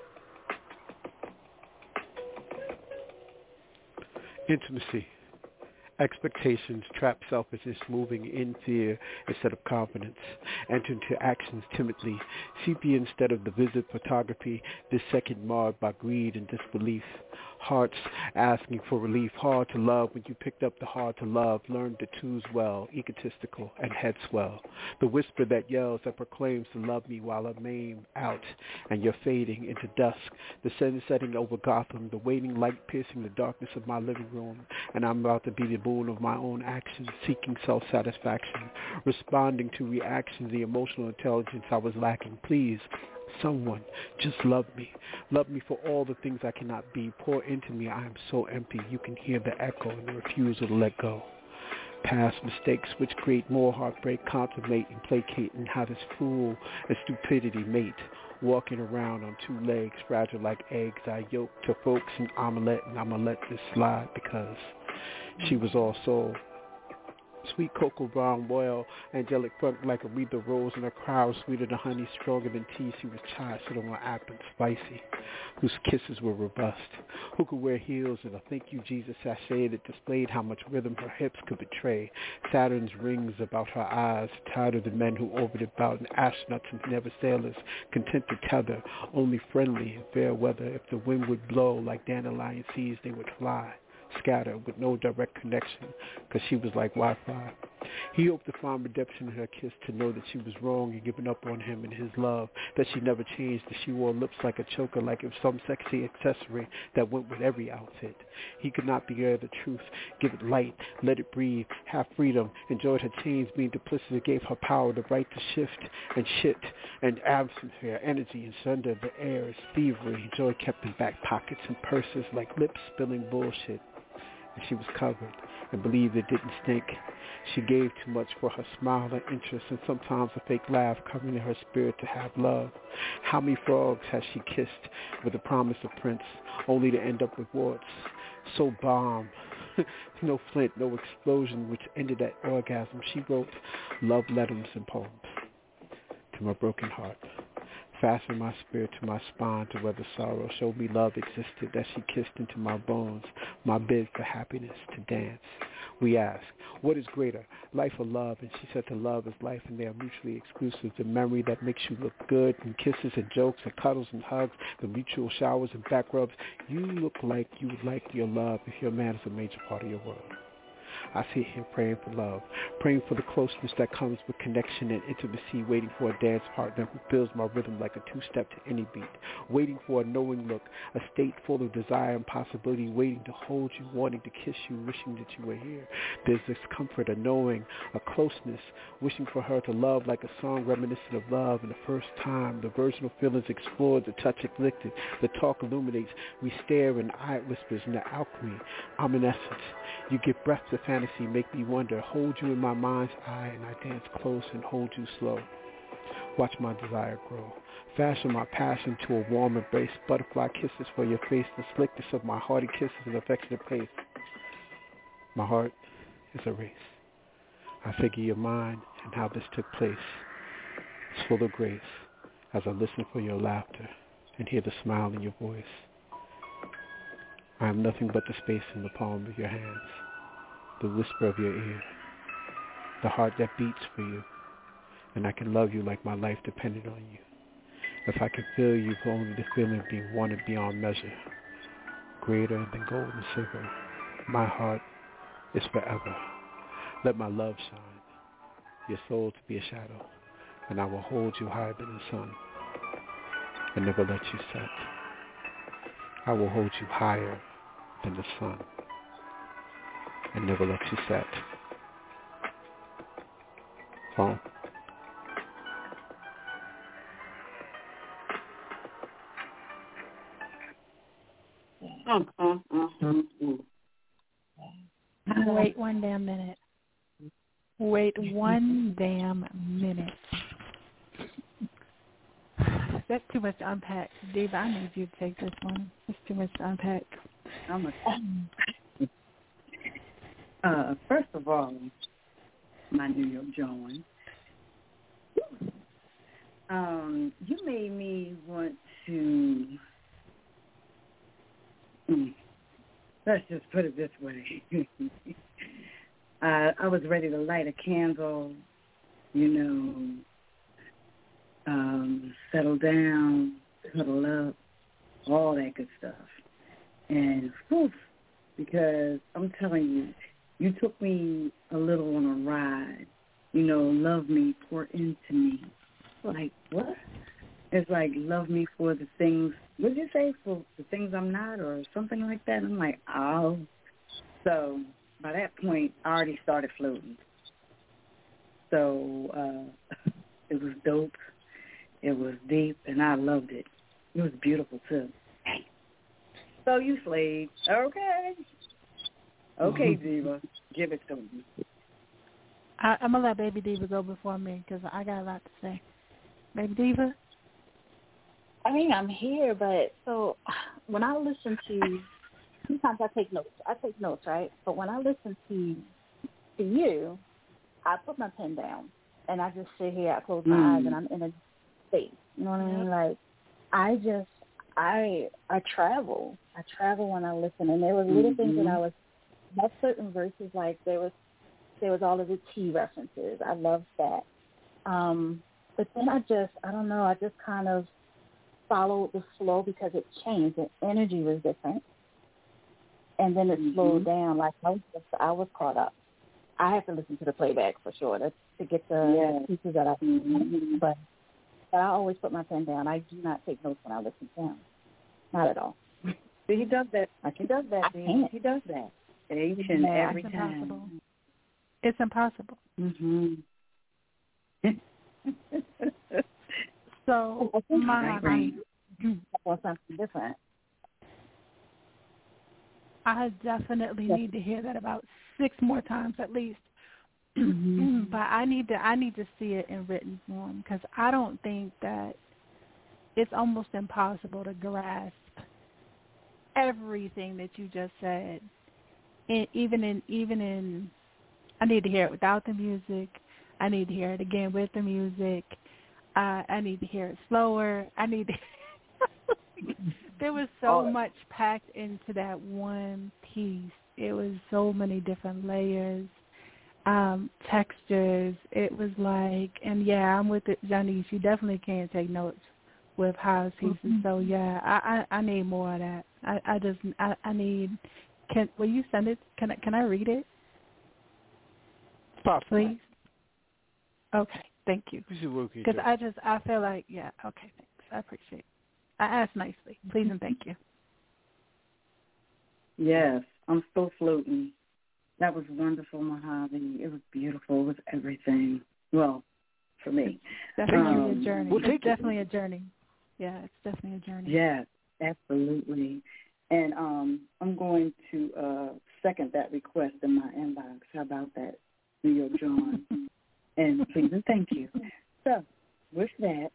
Intimacy. Expectations, trap selfishness, moving in fear instead of confidence. Enter into actions timidly. Sepia instead of the vivid photography. This second marred by greed and disbelief. Hearts asking for relief. Hard to love when you picked up the hard to love. Learned to choose well. Egotistical and head swell. The whisper that yells that proclaims to love me while I'm aimed out and you're fading into dusk. The sun setting over Gotham. The waiting light piercing the darkness of my living room. And I'm about to be the boon of my own actions, seeking self-satisfaction, responding to reactions, the emotional intelligence I was lacking. Please, someone, just love me. Love me for all the things I cannot be. Pour into me. I am so empty. You can hear the echo and the refusal to let go. Past mistakes which create more heartbreak, contemplate and placate and how this fool and stupidity mate. Walking around on two legs, fragile like eggs, I yoke to folks in omelette, and I'ma let this slide because she was all soul. Sweet cocoa brown boil, angelic funk like Aretha Rose in a crowd, sweeter than honey, stronger than tea. She was chai, sit on my apple, spicy, whose kisses were robust, who could wear heels in a thank you Jesus sachet that displayed how much rhythm her hips could betray. Saturn's rings about her eyes, tired of the men who orbited about in astronauts and never sailors, content to tether, only friendly in fair weather. If the wind would blow like dandelion seeds, they would fly. Scatter with no direct connection, because she was like Wi-Fi. He hoped to find redemption in her kiss, to know that she was wrong and given up on him and his love, that she never changed, that she wore lips like a choker, like it was some sexy accessory that went with every outfit. He could not bear the truth, give it light, let it breathe, have freedom, enjoyed her chains being duplicitous, gave her power the right to shift and shit and absent her energy and sunder the air is thievery. Joy kept in back pockets and purses like lips spilling bullshit. And she was covered and believed it didn't stink. She gave too much for her smile and interest and sometimes a fake laugh covering her spirit to have love. How many frogs has she kissed with the promise of Prince, only to end up with warts? So bomb. No flint, no explosion, which ended at orgasm. She wrote love letters and poems to my broken heart. Fastened my spirit to my spine to where the sorrow showed me love existed, that she kissed into my bones, my bid for happiness to dance. We asked, what is greater, life or love? And she said to love is life and they are mutually exclusive. The memory that makes you look good and kisses and jokes and cuddles and hugs, the mutual showers and back rubs. You look like you would like your love if your man is a major part of your world. I sit here praying for love, praying for the closeness that comes with connection and intimacy, waiting for a dance partner who fills my rhythm like a two-step to any beat, waiting for a knowing look, a state full of desire and possibility, waiting to hold you, wanting to kiss you, wishing that you were here. There's this comfort, a knowing, a closeness, wishing for her to love like a song reminiscent of love, and the first time the virginal feelings explored, the touch ignited, the talk illuminates, we stare and eye whispers in the alchemy. I'm in essence. You give breath to fantasy, make me wonder, hold you in my mind's eye, and I dance close and hold you slow. Watch my desire grow. Fashion my passion to a warm embrace, butterfly kisses for your face, the slickness of my hearty kisses and affectionate pace. My heart is a race. I figure your mind and how this took place. It's full of grace as I listen for your laughter and hear the smile in your voice. I am nothing but the space in the palm of your hands, the whisper of your ear, the heart that beats for you, and I can love you like my life depended on you. If I can feel you, for only the feeling of being wanted beyond measure, greater than gold and silver, my heart is forever. Let my love shine, your soul to be a shadow, and I will hold you higher than the sun and never let you set. I will hold you higher than the sun and never let you set. phone. Mm, mm, mm, mm, mm. Wait one damn minute. Wait one damn minute. That's too much to unpack. Dave, I need you to take this one. It's too much to unpack. I'm a, uh, first of all, my New York John, um, you made me want to, mm, let's just put it this way. uh, I was ready to light a candle, you know, um, settle down, cuddle up, all that good stuff. And whew, because I'm telling you, you took me a little on a ride. You know, love me, pour into me. Like, what? It's like, love me for the things, what did you say, for the things I'm not or something like that? I'm like, oh. So by that point, I already started floating. So uh, it was dope. It was deep, and I loved it. It was beautiful, too. So you slayed. Okay. Okay, Diva. Give it to me. I, I'm going to let Baby Diva go before me because I got a lot to say. Baby Diva? I mean, I'm here, but so when I listen to, sometimes I take notes. I take notes, right? But when I listen to to you, I put my pen down, and I just sit here, I close my mm. eyes, and I'm in a state. You know what I mean? Like, I just, I I travel. I travel when I listen, and there was little mm-hmm. things that I was, not certain verses, like there was, there was all of the tea references. I loved that. Um, but then I just, I don't know, I just kind of followed the flow because it changed. The energy was different. And then it mm-hmm. slowed down. Like I was, just, I was caught up. I have to listen to the playback for sure to, to get the yes. pieces that I mm-hmm. but, but I always put my pen down. I do not take notes when I listen to him. Not at all. See, he does that. He does that. I can't. He does that. Each and yeah, every it's time. Impossible. It's impossible. Mm-hmm. So, my, right. or something different. I definitely need to hear that about six more times at least. Mm-hmm. But I need to I need to see it in written form because I don't think that it's almost impossible to grasp everything that you just said. And even in even in, I need to hear it without the music. I need to hear it again with the music. Uh, I need to hear it slower. I need to. There was so oh. much packed into that one piece. It was so many different layers, um, textures. It was like, and yeah, I'm with it, Janice. You definitely can't take notes with house pieces. Mm-hmm. So yeah, I, I I need more of that. I, I just I, I need. Can will you send it? Can I can I read it? Possibly. Please. Okay, thank you. Because I just I feel like yeah. Okay, thanks. I appreciate it. I asked nicely. Please and thank you. Yes, I'm still floating. That was wonderful, Mojave. It was beautiful. It was everything. Well, for me. It's definitely um, a journey. We'll it's definitely it. a journey. Yeah, it's definitely a journey. Yes, absolutely. And um, I'm going to uh, second that request in my inbox. How about that, New York John? And please and thank you. So, with that,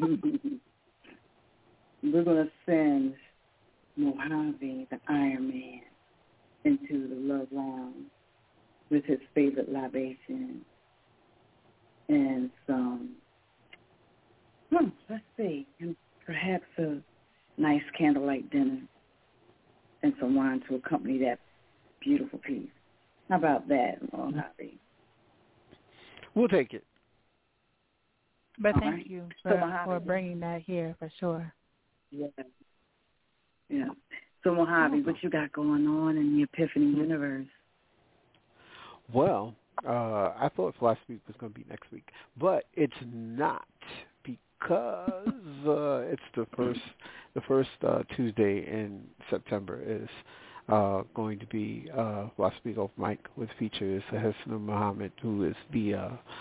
we're going to send Mojave, the Iron Man, into the Love Lounge with his favorite libation and some, hmm, let's see, and perhaps a nice candlelight dinner and some wine to accompany that beautiful piece. How about that, Mojave? We'll take it. But All thank right. you So for, Mojave, for bringing that here for sure. Yeah. Yeah. So, Mojave, what you got going on in the Epiphany universe? Well, uh, I thought last week was going to be next week, but it's not because uh, it's the first the first uh, Tuesday in September is uh, going to be uh, last week off mic with features Hassan Muhammad, who is the uh,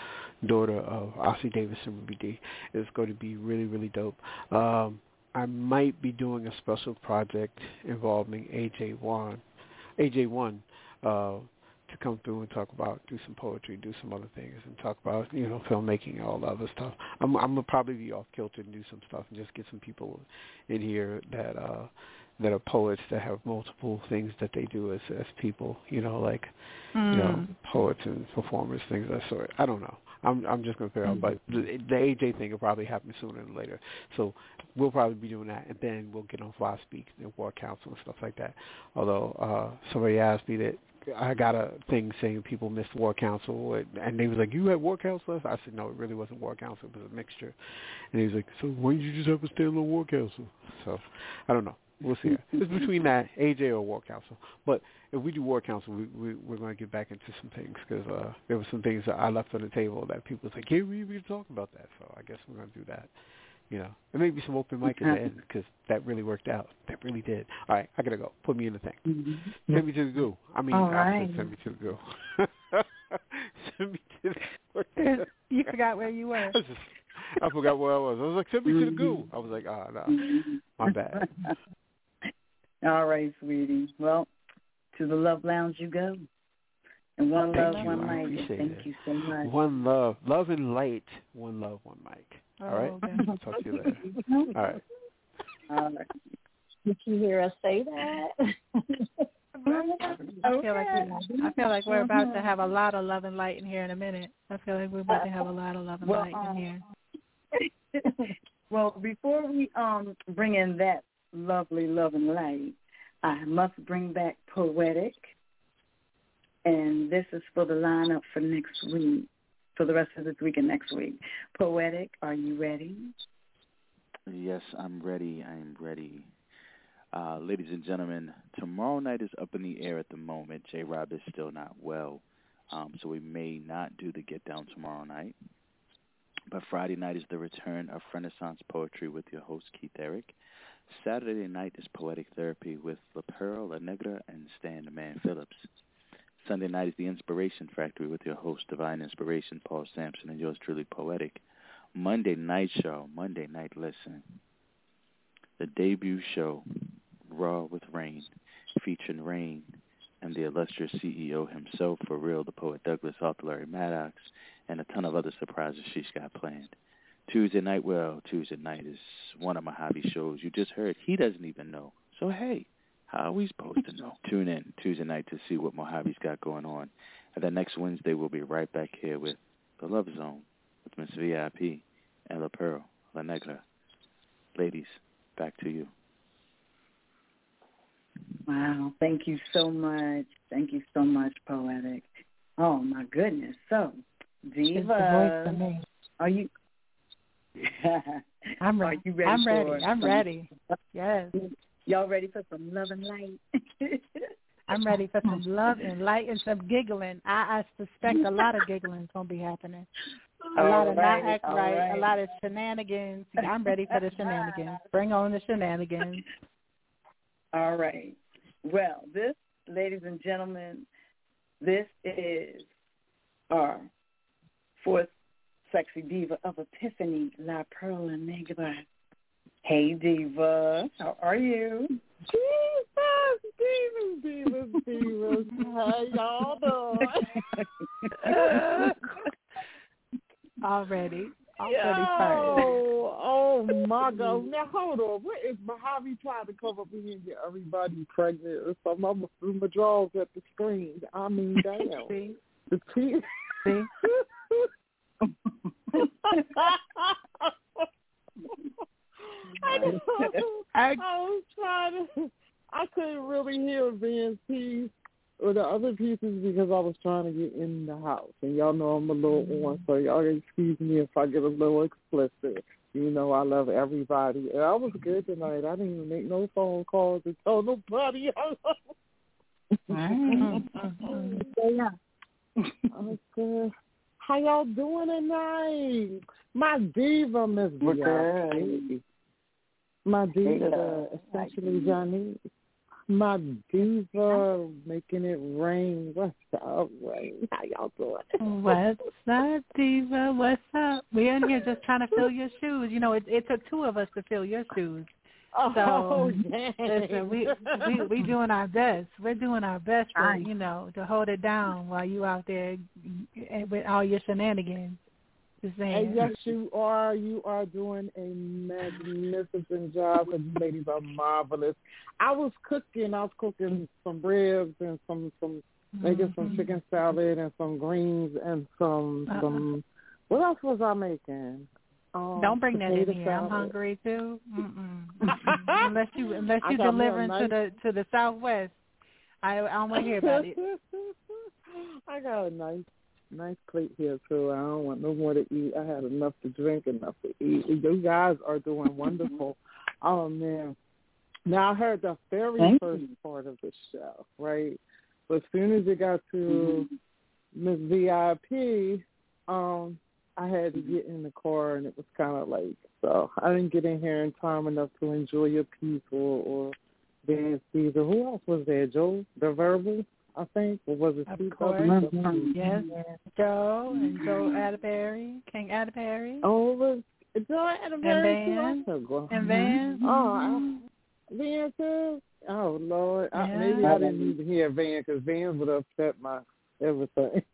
daughter of Ossie Davis and Ruby Dee. It's going to be really, really dope. Um, I might be doing a special project involving A J one, A J one, uh, to come through and talk about, do some poetry, do some other things, and talk about, you know, filmmaking and all the other stuff. I'm, I'm gonna probably be off kilter and do some stuff and just get some people in here that uh, that are poets that have multiple things that they do as as people, you know, like mm. you know, poets and performers, things of that sort. I don't know. I'm I'm just gonna figure out, but the, the A J thing will probably happen sooner than later. So we'll probably be doing that, and then we'll get on Fly Speak and War Council and stuff like that. Although uh, somebody asked me that I got a thing saying people missed War Council, and they was like, "You had War Council?" I said, "No, it really wasn't War Council. It was a mixture." And he was like, "So why didn't you just have a standalone War Council?" So I don't know. We'll see. It's between that, A J or War Council. But if we do War Council, we, we, we're going to get back into some things because uh, there were some things that I left on the table that people was like, "Yeah, we we talk about that." So I guess we're going to do that. You know, and maybe some open mic at the end because that really worked out. That really did. All right, I gotta go. Put me in the thing. Mm-hmm. Send me to the goo. I mean, All I right. said send me to the goo. Send me to the. You forgot where you were. I, just, I forgot where I was. I was like, send me mm-hmm. to the goo. I was like, ah, oh, no, my bad. All right, sweetie. Well, to the Love Lounge you go. And one Thank love, you. one I mic. appreciate Thank it. you so much. One love. Love and light. One love, one mic. Oh, all right? Okay. I'll talk to you later. All right. All right. Did you hear us say that? I feel like we, I feel like we're about to have a lot of love and light in here in a minute. I feel like we're about to have a lot of love and well, light um, in here. Well, before we um bring in that lovely love and light, I must bring back Poetic. And this is for the lineup for next week, for the rest of this week and next week. Poetic, are you ready? Yes, I'm ready. I'm ready. Uh, ladies and gentlemen, tomorrow night is up in the air at the moment. J-Rob is still not well, um, so we may not do the Get Down tomorrow night. But Friday night is the return of Renaissance Poetry with your host, Keith Eric. Saturday night is Poetic Therapy with La Pearl, La Negra, and Stan the Man Phillips. Sunday night is the Inspiration Factory with your host, Divine Inspiration, Paul Sampson, and yours truly, Poetic. Monday night show, Monday night listen. The debut show, Raw with Rain, featuring Rain and the illustrious C E O himself, for real, the poet Douglas Arthur Larry Maddox, and a ton of other surprises she's got planned. Tuesday night, well, Tuesday night is one of Mojave shows. You just heard he doesn't even know. So, hey. How are we supposed to know? Tune in Tuesday night to see what Mojave's got going on. And then next Wednesday, we'll be right back here with The Love Zone with Miss V I P and La Pearl, La Negra. Ladies, back to you. Wow. Thank you so much. Thank you so much, Poetic. Oh, my goodness. So, Diva, are you... I'm ready. Are you ready I'm ready. for I'm some... ready. Yes. Y'all ready for some love and light? I'm ready for some love and light and some giggling. I, I suspect a lot of giggling is going to be happening. A all lot of right, not act right, right, a lot of shenanigans. I'm ready for the shenanigans. Bring on the shenanigans. All right. Well, this, ladies and gentlemen, this is our fourth sexy diva of Epiphany, La Pearl La Negra. Hey, Diva. How are you? Jesus, Divas, Divas, Divas. How y'all doing? Already. Already started. Oh, my God. Now, hold on. What is Mojave trying to come up in here and get everybody pregnant or something? I'm going to draws at the screen. I mean, damn. See? The tea. See? I, I, I was trying to, I couldn't really hear Van's piece or the other pieces because I was trying to get in the house. And y'all know I'm a little on, so y'all excuse me if I get a little explicit. You know I love everybody. And I was good tonight. I didn't even make no phone calls to tell nobody I love them. Yeah. I was good. How y'all doing tonight? My diva, Miss V I P. My diva, essentially Johnny. my diva, making it rain. What's up, Rain? How y'all doing? What's up, diva? What's up? We're in here just trying to fill your shoes. You know, it, it took two of us to fill your shoes. Oh, so, dang. listen, we we we doing our best. We're doing our best to, you know, to hold it down while you out there with all your shenanigans. And yes, you are. You are doing a magnificent job, and you ladies are marvelous. I was cooking. I was cooking some ribs and some some making mm-hmm. some chicken salad and some greens and some uh-uh. some. What else was I making? Um, Don't bring that in here. salad. I'm hungry too. Mm-mm. Mm-mm. unless you unless you delivering nice... to the to the Southwest, I I don't want to hear about it. I got a nice. Nice plate here, too. I don't want no more to eat. I had enough to drink, enough to eat. You guys are doing wonderful. Oh, man. Now, I heard the very Thank first you. part of the show, right? But as soon as it got to Miss mm-hmm. V I P, um, I had to get in the car, and it was kind of like, so I didn't get in here in time enough to enjoy your piece or, or dance either. Who else was there? Joe, the Verbal? I think, or was it? Of course, mm-hmm. yes. Joe and Joe Atterbury, King Atterbury. Oh, was Joe Atterbury and too? And Van. Oh, I, Van too. Oh Lord, yeah. I, maybe I didn't need to hear Van because Van would upset my everything.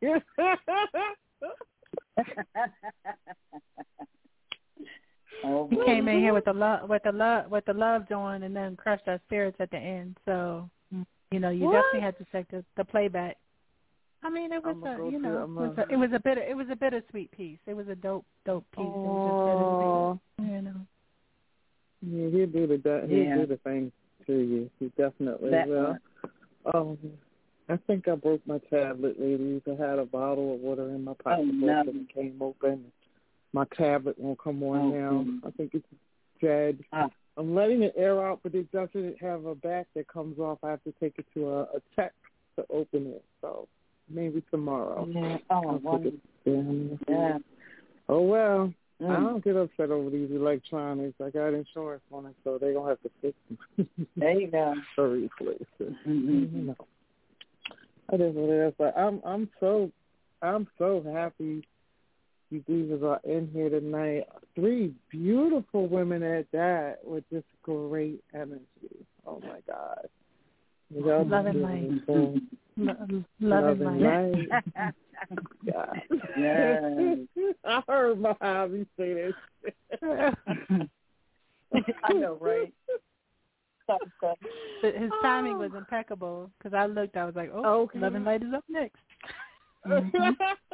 oh, he came in here with the love, with the love, with the love joint, and then crushed our spirits at the end. So. You know, you what? definitely had to check the, the playback. I mean, it was a, go you know, to, it was a, it was a bitter, it was a bittersweet piece. It was a dope, dope piece. Oh. It was just bittersweet, you know. Yeah, he'll do the he'll yeah. do the thing to you. He definitely that will. Oh, I think I broke my tablet, ladies. I had a bottle of water in my pocket oh, no. and it came open. My tablet won't come on oh, now. Goodness. I think it's dead. Ah. I'm letting it air out, but it doesn't have a back that comes off. I have to take it to a, a tech to open it. So maybe tomorrow. Yeah. Oh, I'll take it yeah. Oh, well. Mm. I don't get upset over these electronics. I got insurance on it, so they're going to have to fix them. There you go. Or replace it. Mm-hmm. You know. That is what it is. But I'm, I'm so, I'm so happy you divas are in here tonight. Three beautiful women at that with just great energy. Oh, my God. Love, love and light. Love, love and light. God. Yes. I heard my hobby say this. I know, right? But his timing was impeccable because I looked, I was like, oh, okay. Love and Light is up next. Mm-hmm.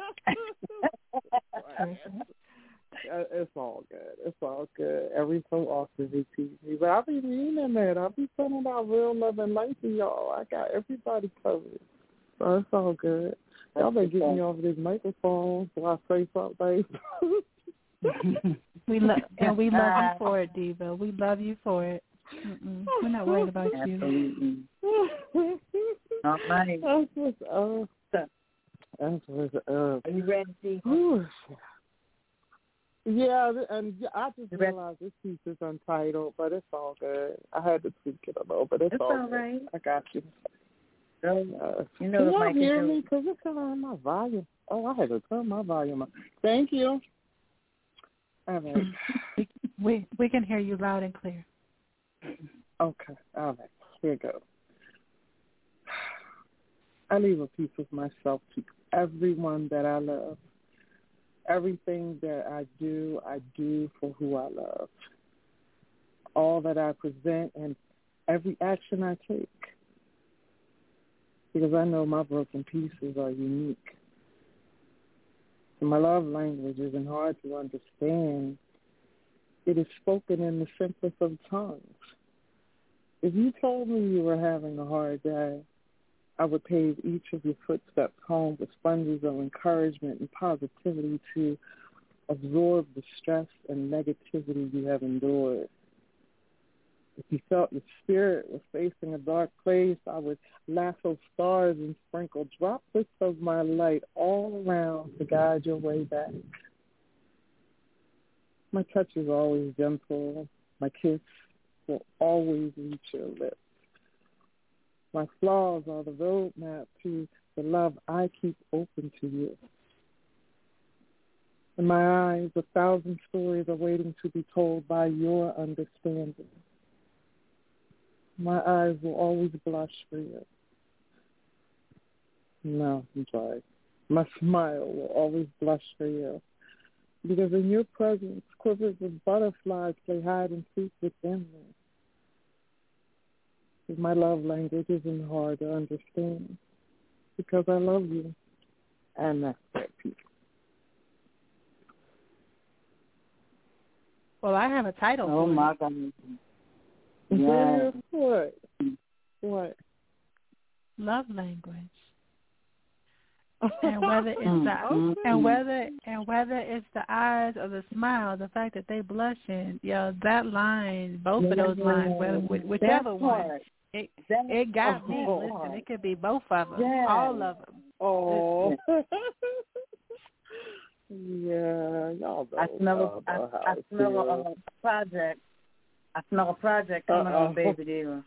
It's all good. It's all good. Every so often they tease me. But I'll be meaning that. I'll be sending out real love and light to y'all. I got everybody covered. So it's all good. Y'all better get me off this microphone so I say something. we love and we love you for it, Diva. We love you for it. Mm-mm. We're not worried about Absolutely. you. All right. That's what's up. That's what's up. Are you ready, Diva? Yeah, and I just realized this piece is untitled, but it's all good. I had to tweak it a little, but it's, it's all, all good. right. I got you. So, uh, you know, can you hear do... me? Because it's on my volume. Oh, I had to turn my volume up. Thank you. All right. we, we, we can hear you loud and clear. Okay. All right. Here we go. I leave a piece of myself to everyone that I love. Everything that I do, I do for who I love. All that I present and every action I take. Because I know my broken pieces are unique. And my love language isn't hard to understand. It is spoken in the simplest of tongues. If you told me you were having a hard day, I would pave each of your footsteps home with sponges of encouragement and positivity to absorb the stress and negativity you have endured. If you felt your spirit was facing a dark place, I would lasso stars and sprinkle droplets of my light all around to guide your way back. My touch is always gentle. My kiss will always reach your lips. My flaws are the roadmap to the love I keep open to you. In my eyes, a thousand stories are waiting to be told by your understanding. My eyes will always blush for you. No, I'm sorry. My smile will always blush for you. Because in your presence, quivers of butterflies play hide and seek within me. Because my love language isn't hard to understand. Because I love you. And that's that, people. Well, I have a title. Oh, my God. Yeah. What? What? Love language. And whether it's the and whether and whether it's the eyes or the smile, the fact that they blushing, yeah, that line, both of those lines, whether whichever one, it it got me. Listen, it could be both of them, yeah. All of them. Oh, yeah, y'all. I smell a, I, I smell a, a project. I smell a project coming Uh-oh. on, baby Diva.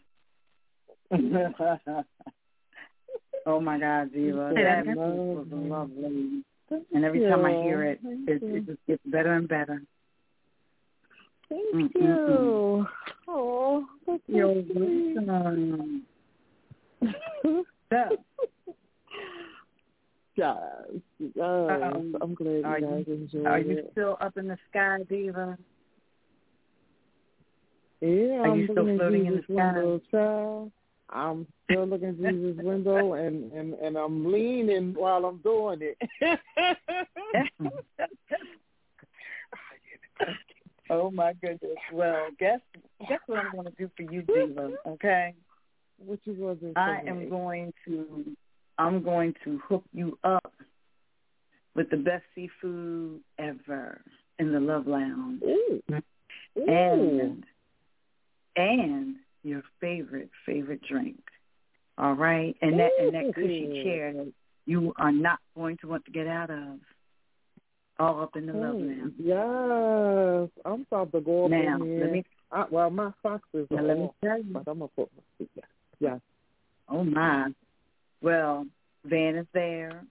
Oh, my God, Diva. That was lovely. And every time I hear it, it, it just gets better and better. Thank mm-hmm. you. Oh, that's so You're sweet. welcome. So. Guys, guys, um, I'm glad are you guys you, enjoyed Are it. you still up in the sky, Diva? Yeah, are I'm you still floating in the sky? Window, child. I'm still looking through Jesus' window, and, and, and I'm leaning while I'm doing it. Oh, my goodness. Well, guess guess what I'm going to do for you, Diva, okay? What you going to do? I am going to, I'm going to hook you up with the best seafood ever in the Love Lounge. Ooh. Ooh. And, and your favorite, favorite drink. All right? And that and that cushy chair that you are not going to want to get out of. All up in the Love Lounge. Yes. I'm about to go up now, in here. Let me, I, well, my foxes are let me off, tell you. but I'm going to put my feet down. Yeah. Oh, my. Well, Van is there.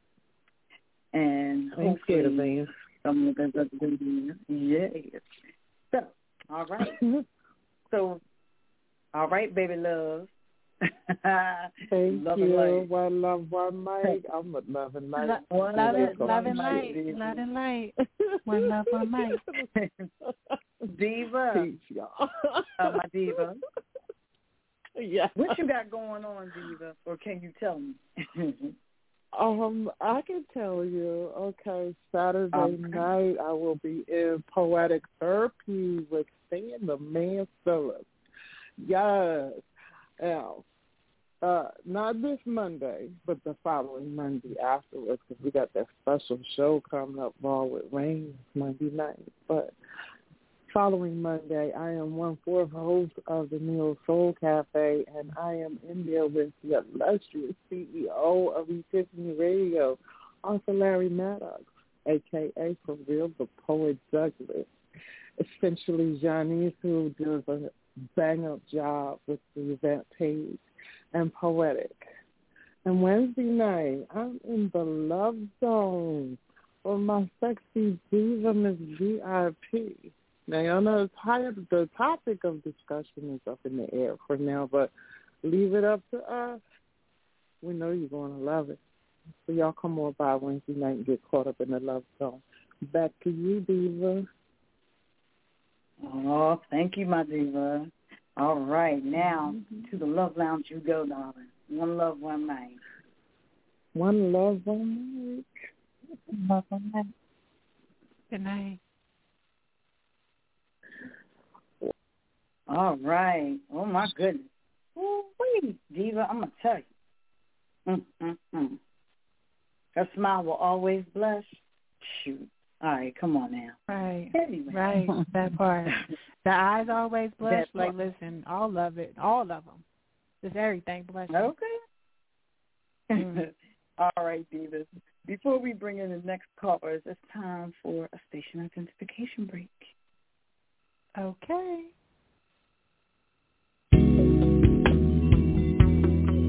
And I'm scared of Van. Some of the other there. Yes. So, all right. so, all right, baby love. Thank love you. And one love, one light. I'm a love and light. Love, love, it, love and light. Love and light. One love, one light. Diva. Peace, y'all. uh, my diva. Yeah. What you got going on, Diva? Or can you tell me? um, I can tell you. Okay, Saturday um, night I will be in Poetic Therapy with Stan the Man Phillips. Yes. Now, uh, not this Monday, but the following Monday afterwards, because we got that special show coming up, Raw with Rain, Monday night. But following Monday, I am one-fourth host of the Neo Soul Cafe, and I am in there with the illustrious C E O of Epiphany Radio, Arthur Larry Maddox, a k a For Real, the Poet Douglas. Essentially, Janice, who does a bang-up job with the event page, and Poetic. And Wednesday night, I'm in the Love Zone for my sexy diva, Miss V I P. Now, y'all know it's higher, the topic of discussion is up in the air for now, but leave it up to us. We know you're going to love it. So y'all come on by Wednesday night and get caught up in the Love Zone. Back to you, Diva. Oh, thank you, my diva. All right, now mm-hmm. to the Love Lounge you go, darling. One love, one night. One love, one night. Love, one night. Good night. All right. Oh, my goodness. Oh, wait, diva, I'm going to tell you. Mm-mm-mm. Her smile will always blush. Shoot. All right, come on now. Right, anyway. right, that part. The eyes always blush. Like, listen, all of it, all of them. Just everything blushing. Okay. Mm. All right, divas. Before we bring in the next callers, it's time for a station identification break. Okay.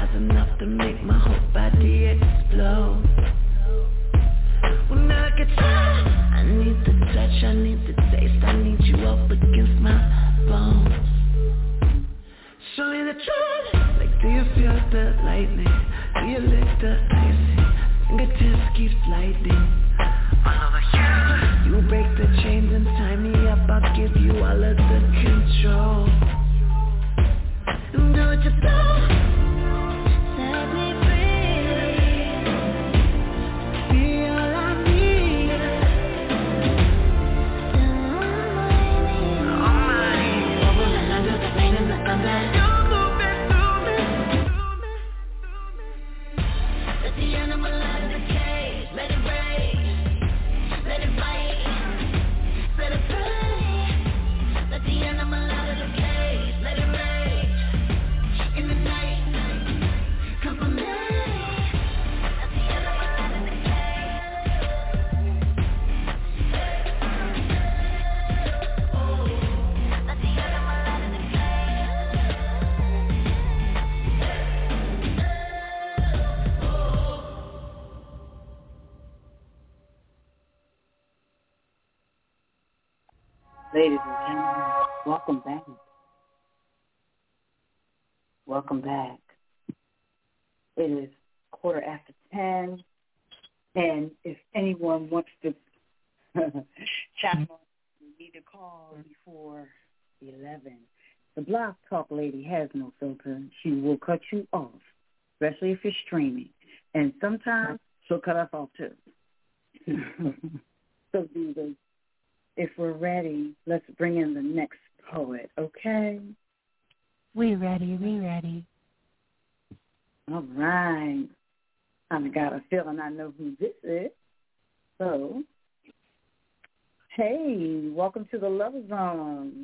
was enough to make my whole body explode. When I get tired, I need the touch, I need the taste, I need you up against my bones. Show me the truth, like do you feel the lightning? Do you lick the icy? Fingertips keep sliding all over you. You break the chains and tie me up, I'll give you all of the control. Do what you do. Set me free. Be all I need. On my knees. Under the pain and the thunder. You move it, move it. Let the animal out of the cage. Let it rage. Let it bite. Let it play. Let the animal out of the cage. Let it rage. In the night, come for me. Let the animal out of the cage. Oh, let the animal out of the Ladies and gentlemen, welcome back. Welcome back. It is quarter after ten, and if anyone wants to chat on, you need to call before eleven. The Blog Talk lady has no filter. She will cut you off, especially if you're streaming. And sometimes she'll cut us off, too. So, Divas, if we're ready, let's bring in the next poet, okay? We ready, we ready. All right. I've got a feeling I know who this is. So, hey, welcome to the Love Zone.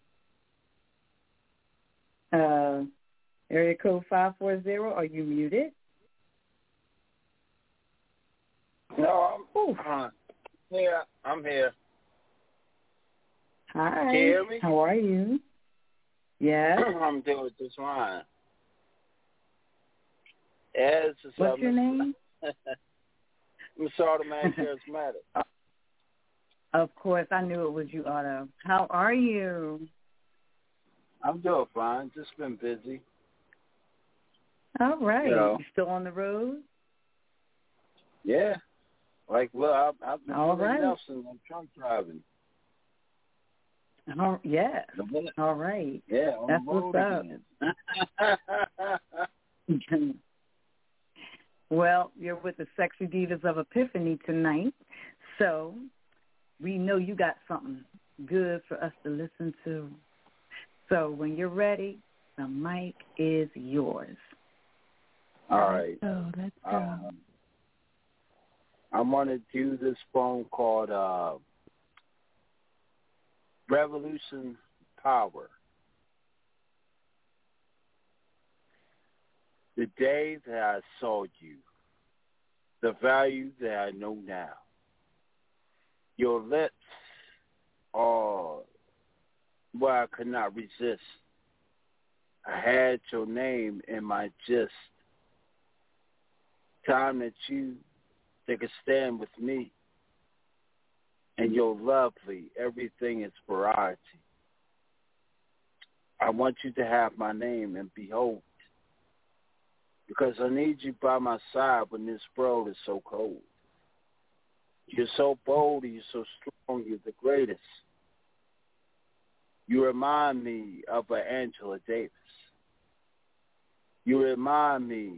Uh, area code five four zero, are you muted? No, I'm uh, here. I'm here. Hi. Can you hear me? How are you? Yeah. I'm doing just fine. Yes, What's your name? Miss Automatic Charismatic. Of course, I knew it was you, Otto. How are you? I'm doing fine. Just been busy. All right. You know. You still on the road? Yeah. Like, well, I've, I've been All doing right. Nelson. I'm truck driving. Oh, yeah. All right. Yeah, on That's the road what's up. Well, you're with the Sexy Divas of Epiphany tonight, so we know you got something good for us to listen to. So when you're ready, the mic is yours. All right. Oh, let's go. Um, I'm going to do this poem called uh, Revolution Power. The day that I saw you, the value that I know now. Your lips are where I could not resist. I had your name in my gist. Time that you take a stand with me. And you're lovely. Everything is variety. I want you to have my name and behold. Because I need you by my side when this world is so cold. You're so bold, you're so strong, you're the greatest. You remind me of an Angela Davis. You remind me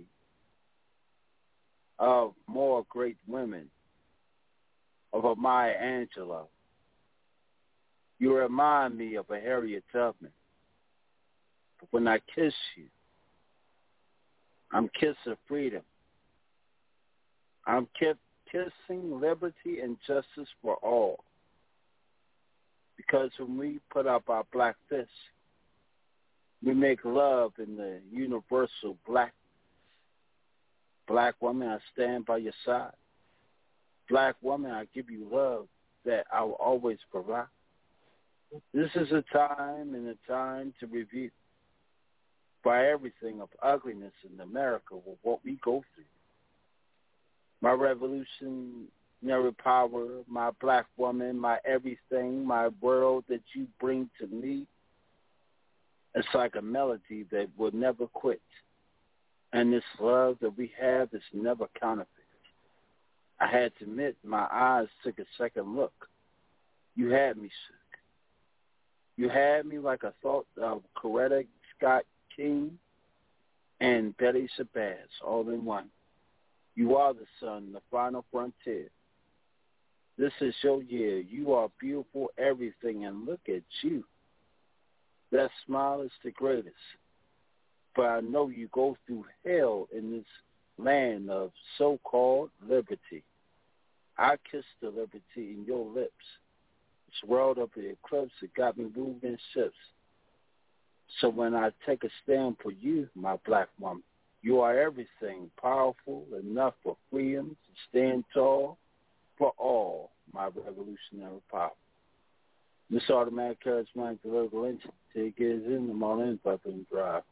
of more great women, of a Maya Angelou. You remind me of a Harriet Tubman. But when I kiss you, I'm kissing freedom. I'm ki- kissing liberty and justice for all. Because when we put up our black fists, we make love in the universal black. Black woman, I stand by your side. Black woman, I give you love that I will always provide. This is a time and a time to review. by everything of ugliness in America with what we go through. My revolutionary power, my black woman, my everything, my world that you bring to me, it's like a melody that will never quit. And this love that we have is never counterfeit. I had to admit, my eyes took a second look. You had me shook. You had me like I thought of Coretta Scott King and Betty Shabazz all in one. You are the sun, the final frontier. This is your year. You are beautiful, everything, and look at you. That smile is the greatest. But I know you go through hell in this land of so-called liberty. I kissed the liberty in your lips. This world of the eclipse, it got me moving ships. So when I take a stand for you, my black woman, you are everything, powerful enough for freedom to stand tall for all, my revolutionary power. This automatic charismatic political entity is in the morning, up and drive.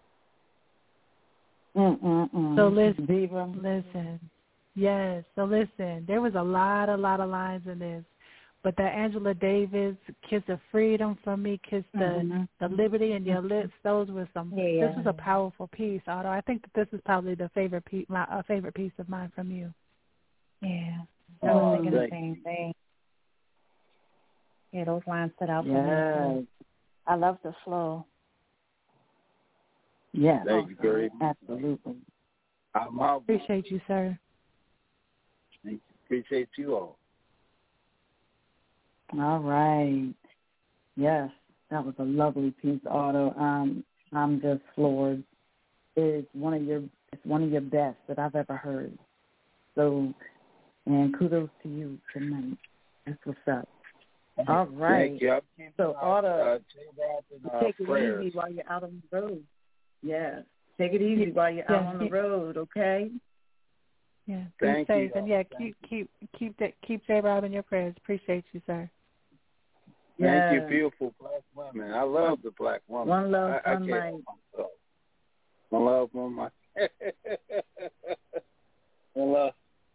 Mm-mm-mm. So listen, Diva. listen. Yes, so listen, there was a lot, a lot of lines in this. But that Angela Davis, Kiss of Freedom for me, Kiss the mm-hmm. the Liberty in Your Lips, those were some, yeah. this was a powerful piece, although I think that this is probably the favorite piece, my uh, favorite piece of mine from you. Yeah, I was thinking the same thing. Yeah, those lines stood out yes. for me. I love the flow. Yes, Thank you very much. Absolutely. I appreciate you, sir. Thank you. Appreciate you all. All right. Yes, that was a lovely piece, Otto. Um, I'm just floored. It's one of your it's one of your best that I've ever heard. So, and kudos to you tonight. That's what's up. All right. Thank you. So, Otto, uh, take it prayers. easy while you're out on the road. Yes. Take it easy while you're out yeah. on the road, okay? Yeah. Be Thank safe. you. And yeah, keep keep keep that keep J Rob in your prayers. Appreciate you, sir. Thank yes. you, beautiful black women. I love the black woman. One love, I, one I life. One love, one life. One love.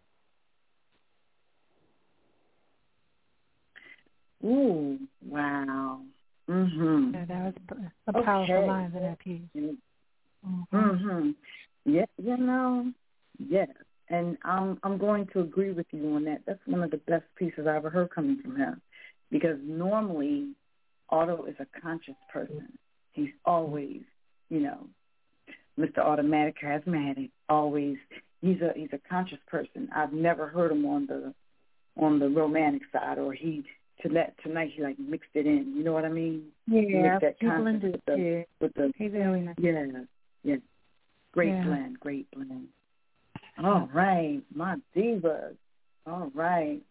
Ooh, wow. Mhm. Yeah, that was a powerful okay. line in that piece. Mm-hmm. Mhm. Yeah, you know, yes. And I'm I'm going to agree with you on that. That's one of the best pieces I ever heard coming from him. Because normally Otto is a conscious person. He's always, you know, Mister Automatic Charismatic, always he's a he's a conscious person. I've never heard him on the on the romantic side, or he tonight tonight he like mixed it in. You know what I mean? Yeah, that he blended with the, too. with the He's very nice. yeah, yeah. Great yeah. blend, great blend. All right, my divas. All right.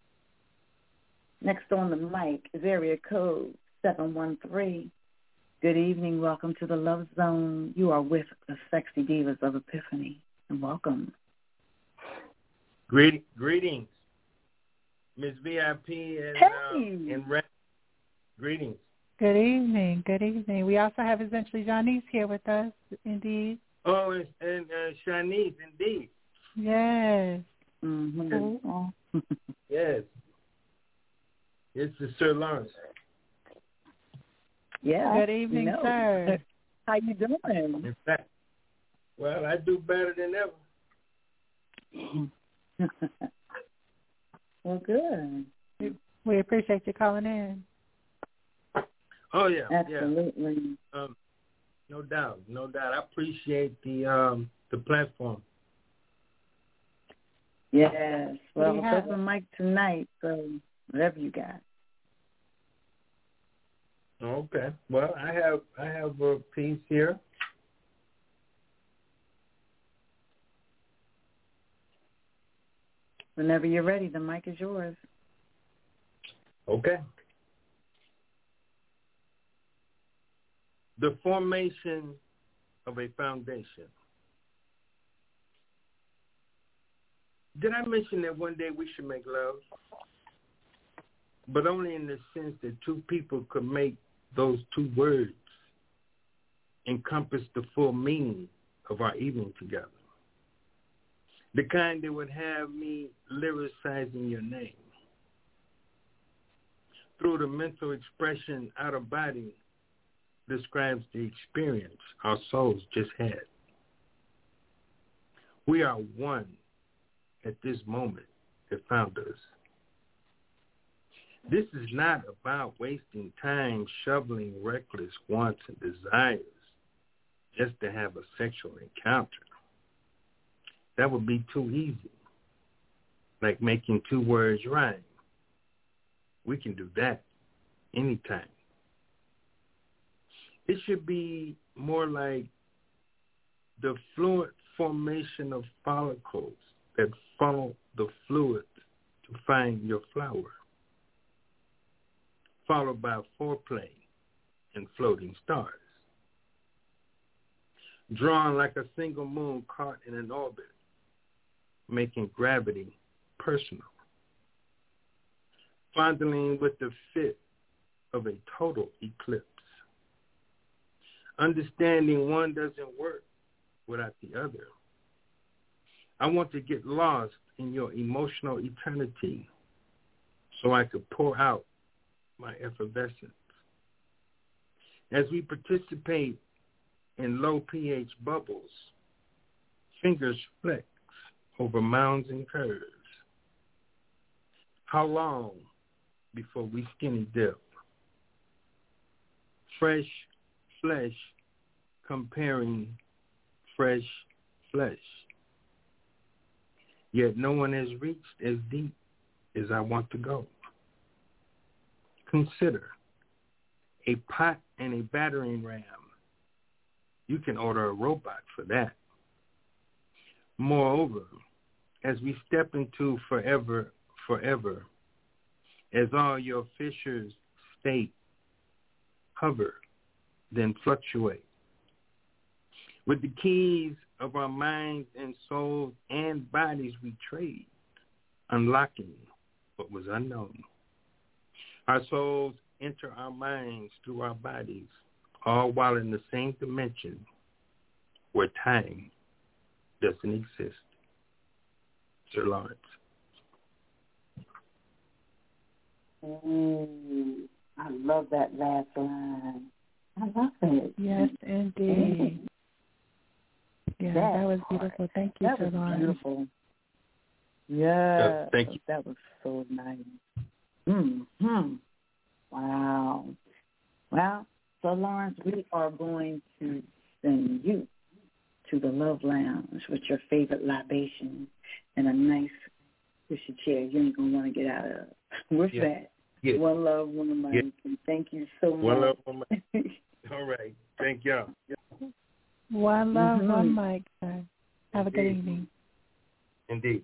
Next on the mic is area code seven one three. Good evening. Welcome to the Love Zone. You are with the Sexy Divas of Epiphany. And welcome. Greet, greetings, Miss V I P and, hey. uh, and Red. Greetings. Good evening. Good evening. We also have essentially Janice here with us, indeed. Oh, and, and uh, Shanice, indeed. Yes. Mm-hmm. Cool. Yes. It's the Sir Lawrence. Yeah. Good evening, you know. sir. How you doing? In fact, well, I do better than ever. Well, good. We appreciate you calling in. Oh yeah, absolutely. Yeah. Um, no doubt, no doubt. I appreciate the um the platform. Yes. Well, we that's on mic tonight, so whatever you got. Okay. Well, I have I have a piece here. Whenever you're ready, the mic is yours. Okay. The formation of a foundation. Did I mention that one day we should make love? But only in the sense that two people could make those two words encompass the full meaning of our evening together. The kind that would have me lyricizing your name. Through the mental expression, out of body describes the experience our souls just had. We are one at this moment that found us. This is not about wasting time shoveling reckless wants and desires just to have a sexual encounter. That would be too easy, like making two words rhyme. We can do that anytime. It should be more like the fluid formation of follicles that funnel the fluid to find your flower, followed by foreplay and floating stars, drawn like a single moon caught in an orbit, making gravity personal, fondling with the fit of a total eclipse, understanding one doesn't work without the other. I want to get lost in your emotional eternity so I could pour out my effervescence. As we participate in low pH bubbles, fingers flex over mounds and curves. How long before we skinny dip? Fresh flesh comparing fresh flesh. Yet no one has reached as deep as I want to go. Consider a pot and a battering ram. You can order a robot for that. Moreover, as we step into forever, forever, as all your fissures state, hover, then fluctuate. With the keys of our minds and souls and bodies we trade, unlocking what was unknown. Our souls enter our minds through our bodies, all while in the same dimension where time doesn't exist. Sir Lawrence. Ooh, I love that last line. I love it. Yes, indeed. Yeah, that, that was beautiful. Thank you, Sir Lawrence. That was beautiful. Yeah, thank you. That was so nice. Mm-hmm. Wow. Well, so Lawrence, we are going to send you to the Love Lounge with your favorite libation and a nice cushy chair you ain't going to want to get out of. With yeah. that, yeah. One love, one mic. Yeah. And thank you so much. One love, one mic. All right. Thank y'all. One love, mm-hmm. one mic, sir. Have a good Indeed. evening. Indeed.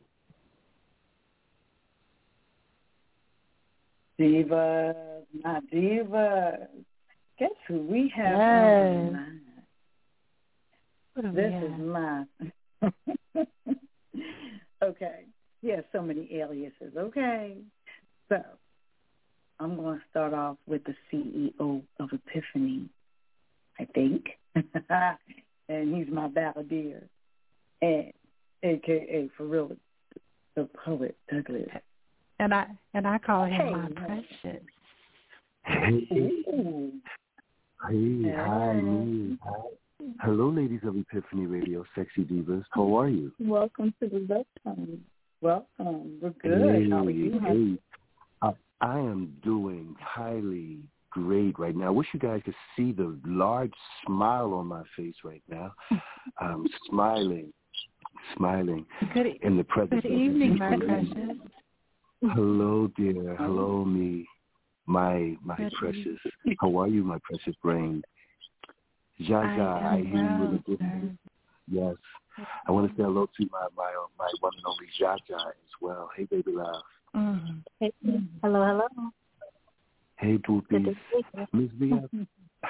Divas, not divas. Guess who we have yes. on the line? This is mine. Okay. He has so many aliases. Okay. So I'm going to start off with the C E O of Epiphany, I think. And he's my balladeer. And A K A for real, the poet Douglas. And I and I call him hey, my precious. Hey, hey, hey, hi, me. Hi. Hello, ladies of Epiphany Radio, Sexy Divas. How are you? Welcome to the Love Time. Welcome. We're good. Hey, How are you? Hey. I, I am doing highly great right now. I wish you guys could see the large smile on my face right now. I'm smiling, smiling good, in the presence good of evening, my precious. Hello, dear. Hello, me. My my good precious. Evening. How are you, my precious brain? Jaja, I, I hear well, you in the distance. Yes. I want to say hello to my my my one and only Jaja as well. Hey, baby love. Mm-hmm. Hey, hello, hello. Hey, boopies. Miss V I P.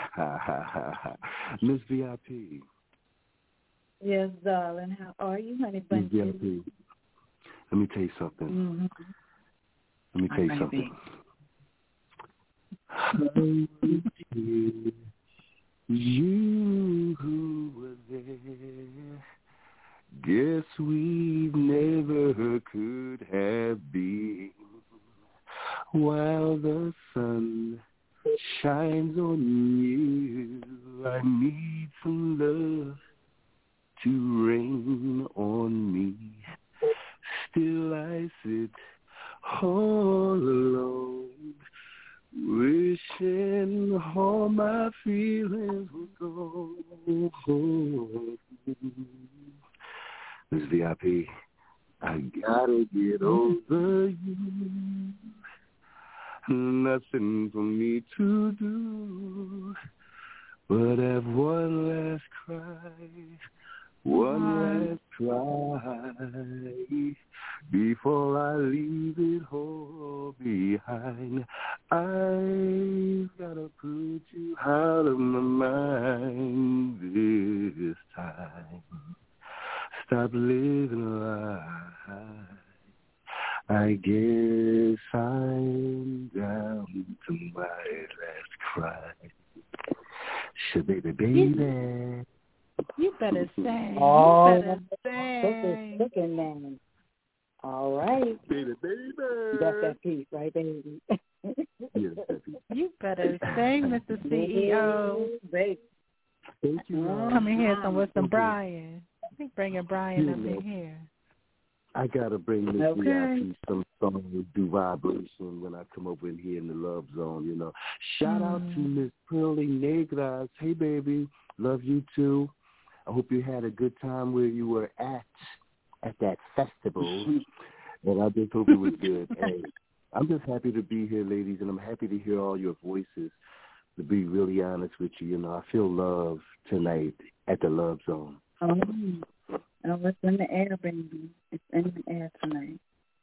Miss V I P. Yes, darling. How are you, honey bunches? Miss V I P. Let me tell you something. Mm-hmm. Let me tell you I something. You who were there, guess we never could have been. While the sun shines on you, I need some love to rain on me. Still I sit all alone, wishing all my feelings would go. Miss V I P, I gotta get over you. Nothing for me to do but have one last cry, one last cry before I leave it all behind. I've gotta put you out of my mind this time. Stop living a lie. I guess I'm down to my last cry. So baby, baby. You better sing. Oh, you better sing. Look at man. All right. Baby, baby. You got that piece, right, baby? Yes, baby. You better sing, Mister C E O. Baby. Thank you, Mom. Come in here some with some Brian. I think bringing Brian up in here. I gotta bring Miss Okay. V I P some songs do vibration when I come over in here in the Love Zone, you know. Shout mm. out to Miss Pearly Negras. Hey, baby, love you too. I hope you had a good time where you were at at that festival, and I just hope it was good. Hey, I'm just happy to be here, ladies, and I'm happy to hear all your voices. To be really honest with you, you know, I feel love tonight at the Love Zone. Oh. Oh, it's in the air, baby. It's in the air tonight.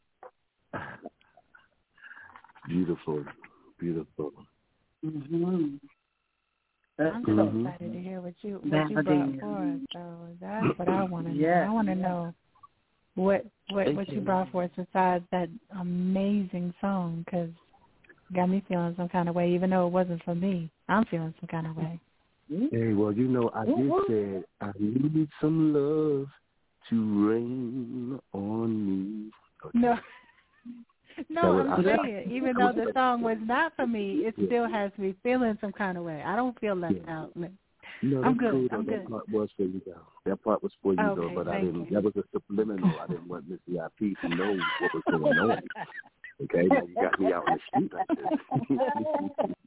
Beautiful, beautiful. Mm-hmm. I'm so mm-hmm. excited to hear what you what you brought for us. So that's what I want to know. I want to know what what what you brought for us besides that amazing song, because it got me feeling some kind of way, even though it wasn't for me. I'm feeling some kind of way. Hey, well, you know, I just said I need some love to rain on me. Okay. No, no, was, I'm I, saying, even though the song was not for me, it yeah. still has me feeling some kind of way. I don't feel left yeah. out. No, I'm good. Cool, I'm that good. part was for you, though. That part was for you, okay, though, but I didn't. you. That was a subliminal. I didn't want Miss V I P to know what was going on. Okay, now you got me out in the street like this.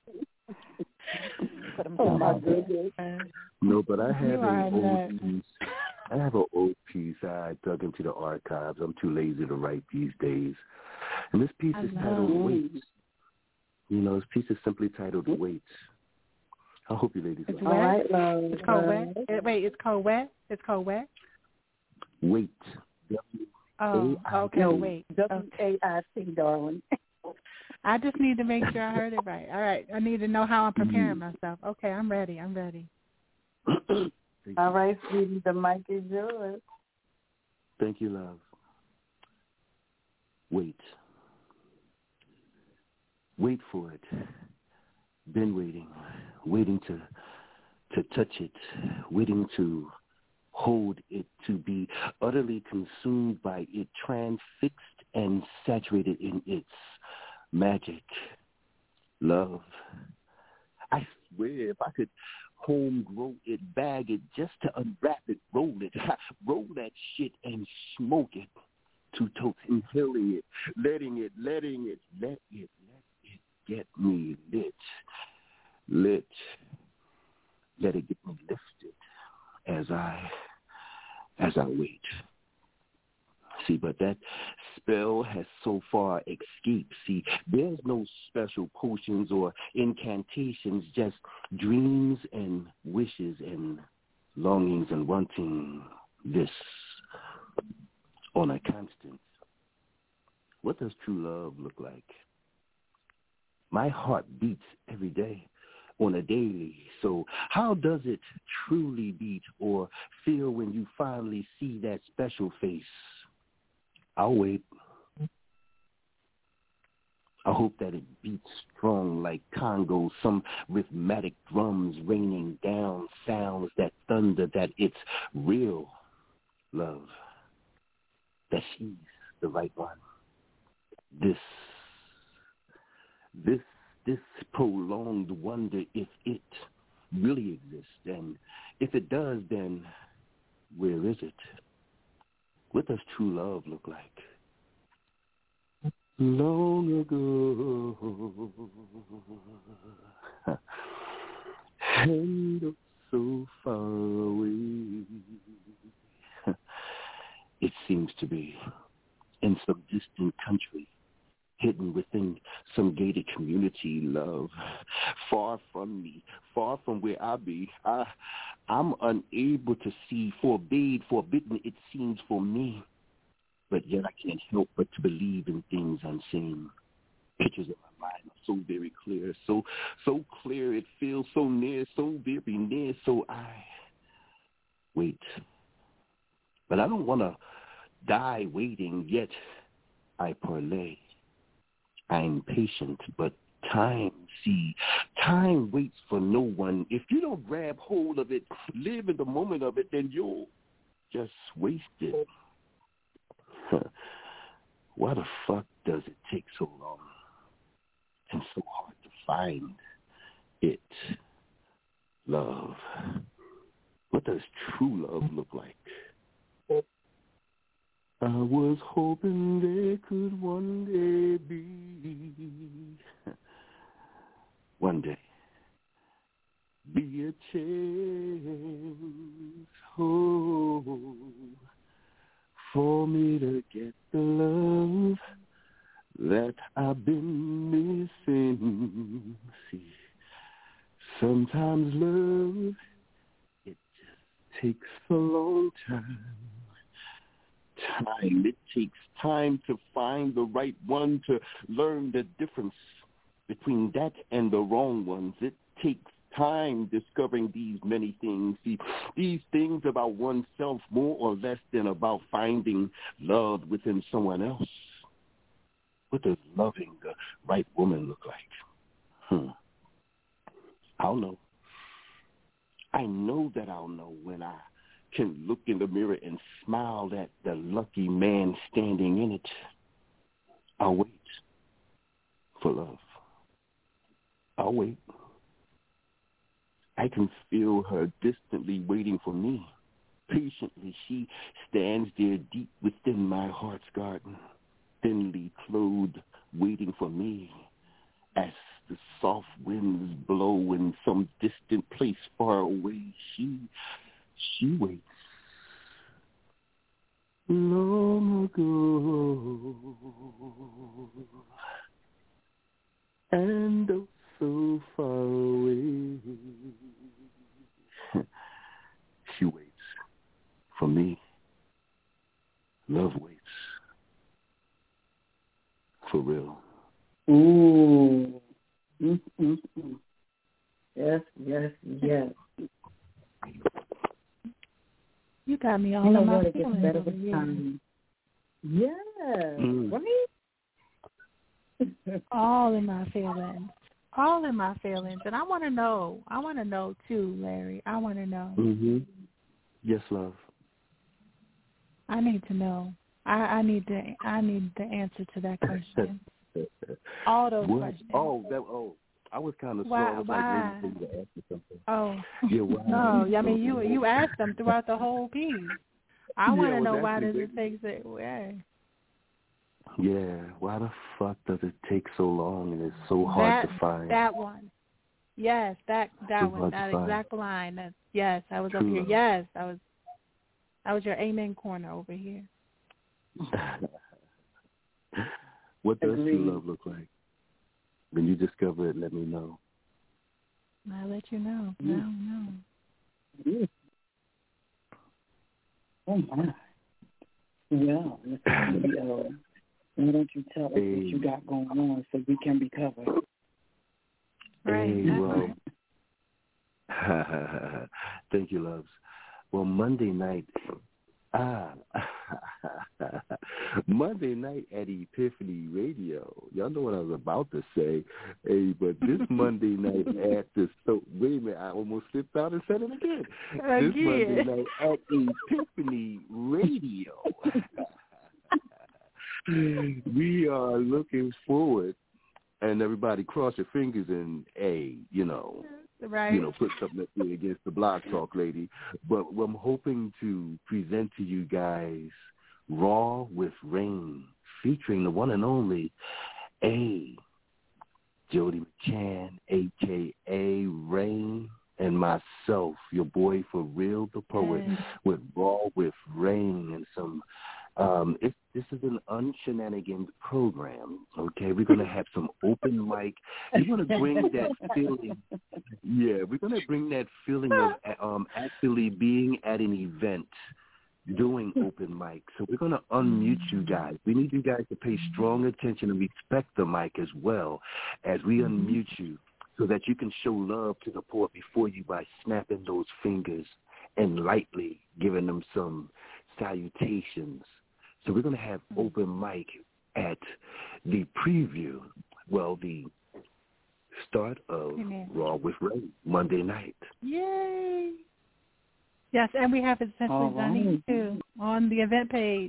Oh my goodness. No, but I have an old piece. I have an old piece I dug into the archives. I'm too lazy to write these days. And this piece is titled Wait. You know, this piece is simply titled Wait. I hope you ladies it's like it. All right, love. It's called Wet? Wait, it's called Wet? It's called Wet? Wait. Oh, okay, no, wait. W A I C, darling. I just need to make sure I heard it right. All right. I need to know how I'm preparing myself. Okay, I'm ready. I'm ready. All right, sweetie. The mic is yours. Thank you, love. Wait. Wait for it. Been waiting. Waiting to to touch it. Waiting to hold it, to be utterly consumed by it, transfixed and saturated in its magic, love. I swear, if I could home grow it, bag it, just to unwrap it, roll it, roll that shit and smoke it, two totes, inhaling it, letting it, letting it, let it, let it get me lit, lit, let it get me lifted as I, as I wait. See, but that spell has so far escaped. See, there's no special potions or incantations, just dreams and wishes and longings and wanting this on a constant. What does true love look like? My heart beats every day on a daily. So how does it truly beat or feel when you finally see that special face? I'll wait. I hope that it beats strong like Congo, some rhythmic drums raining down sounds that thunder, that it's real love, that she's the right one. This, this, this prolonged wonder if it really exists, and if it does, then where is it? What does true love look like? Long ago, and so far away, it seems to be in some distant country, hidden within some gated community, love, far from me, far from where I be. I, I'm unable to see, forbade, forbidden it seems for me. But yet I can't help but to believe in things unseen. Pictures in my mind are so very clear, so so clear, it feels so near, so very near, so I wait. But I don't want to die waiting, yet I parlay. I'm patient, but time, see, time waits for no one. If you don't grab hold of it, live in the moment of it, then you'll just waste it. Why the fuck does it take so long and so hard to find it? Love. What does true love look like? I was hoping there could one day be, one day, be a chance, oh, for me to get the love that I've been missing. See, sometimes love, it just takes a long time. Time, it takes time to find the right one, to learn the difference between that and the wrong ones. It takes time discovering these many things, see, these things about oneself more or less than about finding love within someone else. What does loving the right woman look like? Hmm. I'll know. I know that I'll know when I can look in the mirror and smile at the lucky man standing in it. I'll wait for love. I'll wait. I can feel her distantly waiting for me. Patiently, she stands there deep within my heart's garden, thinly clothed, waiting for me as the soft winds blow in some distant place far away. She, she waits. Long ago, and oh, so far away, she waits for me. Love waits. For real. Ooh. Mm-hmm. Yes, yes, yes. You got me all you know in my what, it feelings gets better over with here. time. Yes, Mm. right? All in my feelings. All in my feelings. And I want to know. I want to know, too, Larry. I want to know. Mm-hmm. Yes, love. I need to know. I, I need the I need the answer to that question. All those what? questions. Oh, that, oh, I was kind of slow. Why? I was Why? like waiting for you to ask me something. Oh. Yeah, why? No, I mean, you you asked them throughout the whole piece. I Yeah, want to I was know why actually does it take so way. Yeah, why the fuck does it take so long and it's so hard that, to find? That one. Yes, that that So one, hard that to find. exact line. That, yes, I was True over here. love. Yes, I was. I was your amen corner over here. What does Agreed. true love look like? When you discover it, let me know. I'll let you know. Mm. No, no. Mm. Oh, my. Well, Mister C E O, why don't you tell us Hey. what you got going on so we can be covered? Right. Hey, well, thank you, loves. Well, Monday night, ah, Monday night at Epiphany Radio. Y'all know what I was about to say. Hey, but this Monday night at the so wait a minute, I almost slipped out and said it again. Again. This Monday night at Epiphany Radio. We are looking forward, and everybody cross your fingers and a you know. Right. You know, put something up there against the Blog Talk lady. But I'm hoping to present to you guys Raw with Rain, featuring the one and only A. Jody McCann, a k a. Rain, and myself, your boy for real, the poet, mm. with Raw with Rain and some Um, it, this is an unshenanigans program, okay? We're going to have some open mic. We're going to bring that feeling. Yeah, we're going to bring that feeling of um, actually being at an event doing open mic. So we're going to unmute you guys. We need you guys to pay strong attention and respect the mic as well as we unmute you so that you can show love to the poet before you by snapping those fingers and lightly giving them some salutations. So we're going to have open mic at the preview, well, the start of Amen. Raw with Ray, Monday night. Yay! Yes, and we have Essentially Johnny, too, on the event page.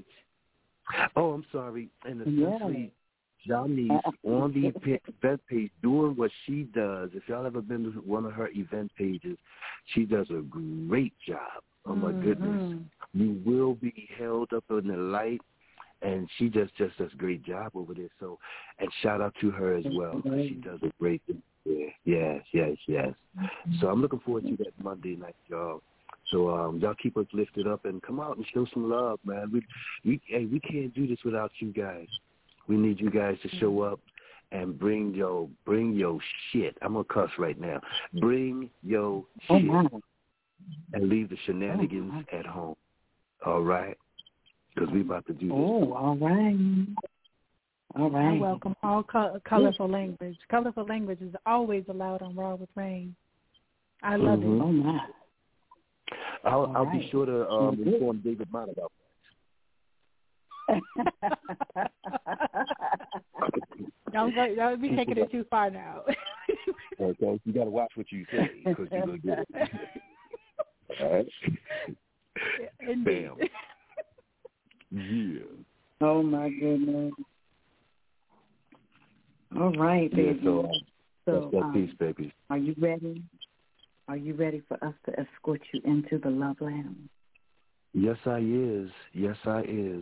Oh, I'm sorry. And Essentially Johnny's on the event page doing what she does. If y'all ever been to one of her event pages, she does a great job. Oh, my mm-hmm. goodness. You will be held up in the light, and she just, just does a great job over there. So, and shout out to her as well. She does a great thing. Yeah. Yes, yes, yes. So I'm looking forward to that Monday night, y'all. So um, y'all keep us lifted up and come out and show some love, man. We, we, hey, we can't do this without you guys. We need you guys to show up and bring your, bring your shit. I'm going to cuss right now. Bring your shit. Oh, and leave the shenanigans oh, at home. All right? Because we about to do this. Oh, all right. All right. I welcome all co- colorful language. Colorful language is always allowed on Raw with Rain. I love mm-hmm. it. Oh, my. I'll, I'll right. be sure to um, inform David Mott about that. Don't go, don't be taking it too far now. Okay, you got to watch what you say because you're going to get it. All right. Indeed. Bam. Yeah. Oh, my goodness. All right, baby. Yeah, so, so that's um, peace, baby. Are you ready? Are you ready for us to escort you into the Love Lounge? Yes, I is. Yes, I is.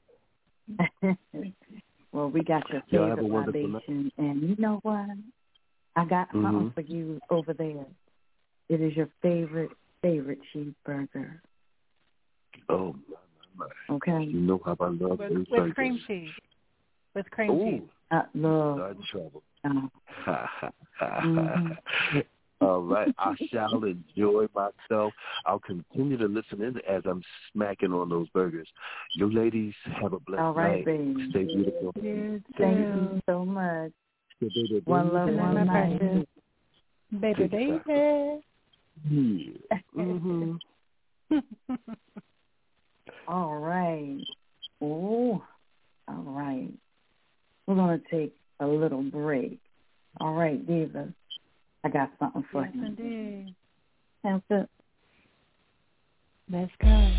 Well, we got your favorite libation, and you know what? I got mm-hmm. something for you over there. It is your favorite, favorite cheeseburger. Oh, my, my, my. Okay. You know how I love with, those with burgers. cream cheese. With cream Ooh. cheese. I love. Not in trouble. Uh, mm-hmm. All right. I shall enjoy myself. I'll continue to listen in as I'm smacking on those burgers. You ladies have a blessed All right, night. Baby. Stay beautiful. You Thank you so much. Baby, one love, one night. Baby, baby. Yeah. Mm-hmm. All right. Oh, all right. We're going to take a little break. All right, Diva. I got something for yes, you. Indeed. Sounds good. Let's go.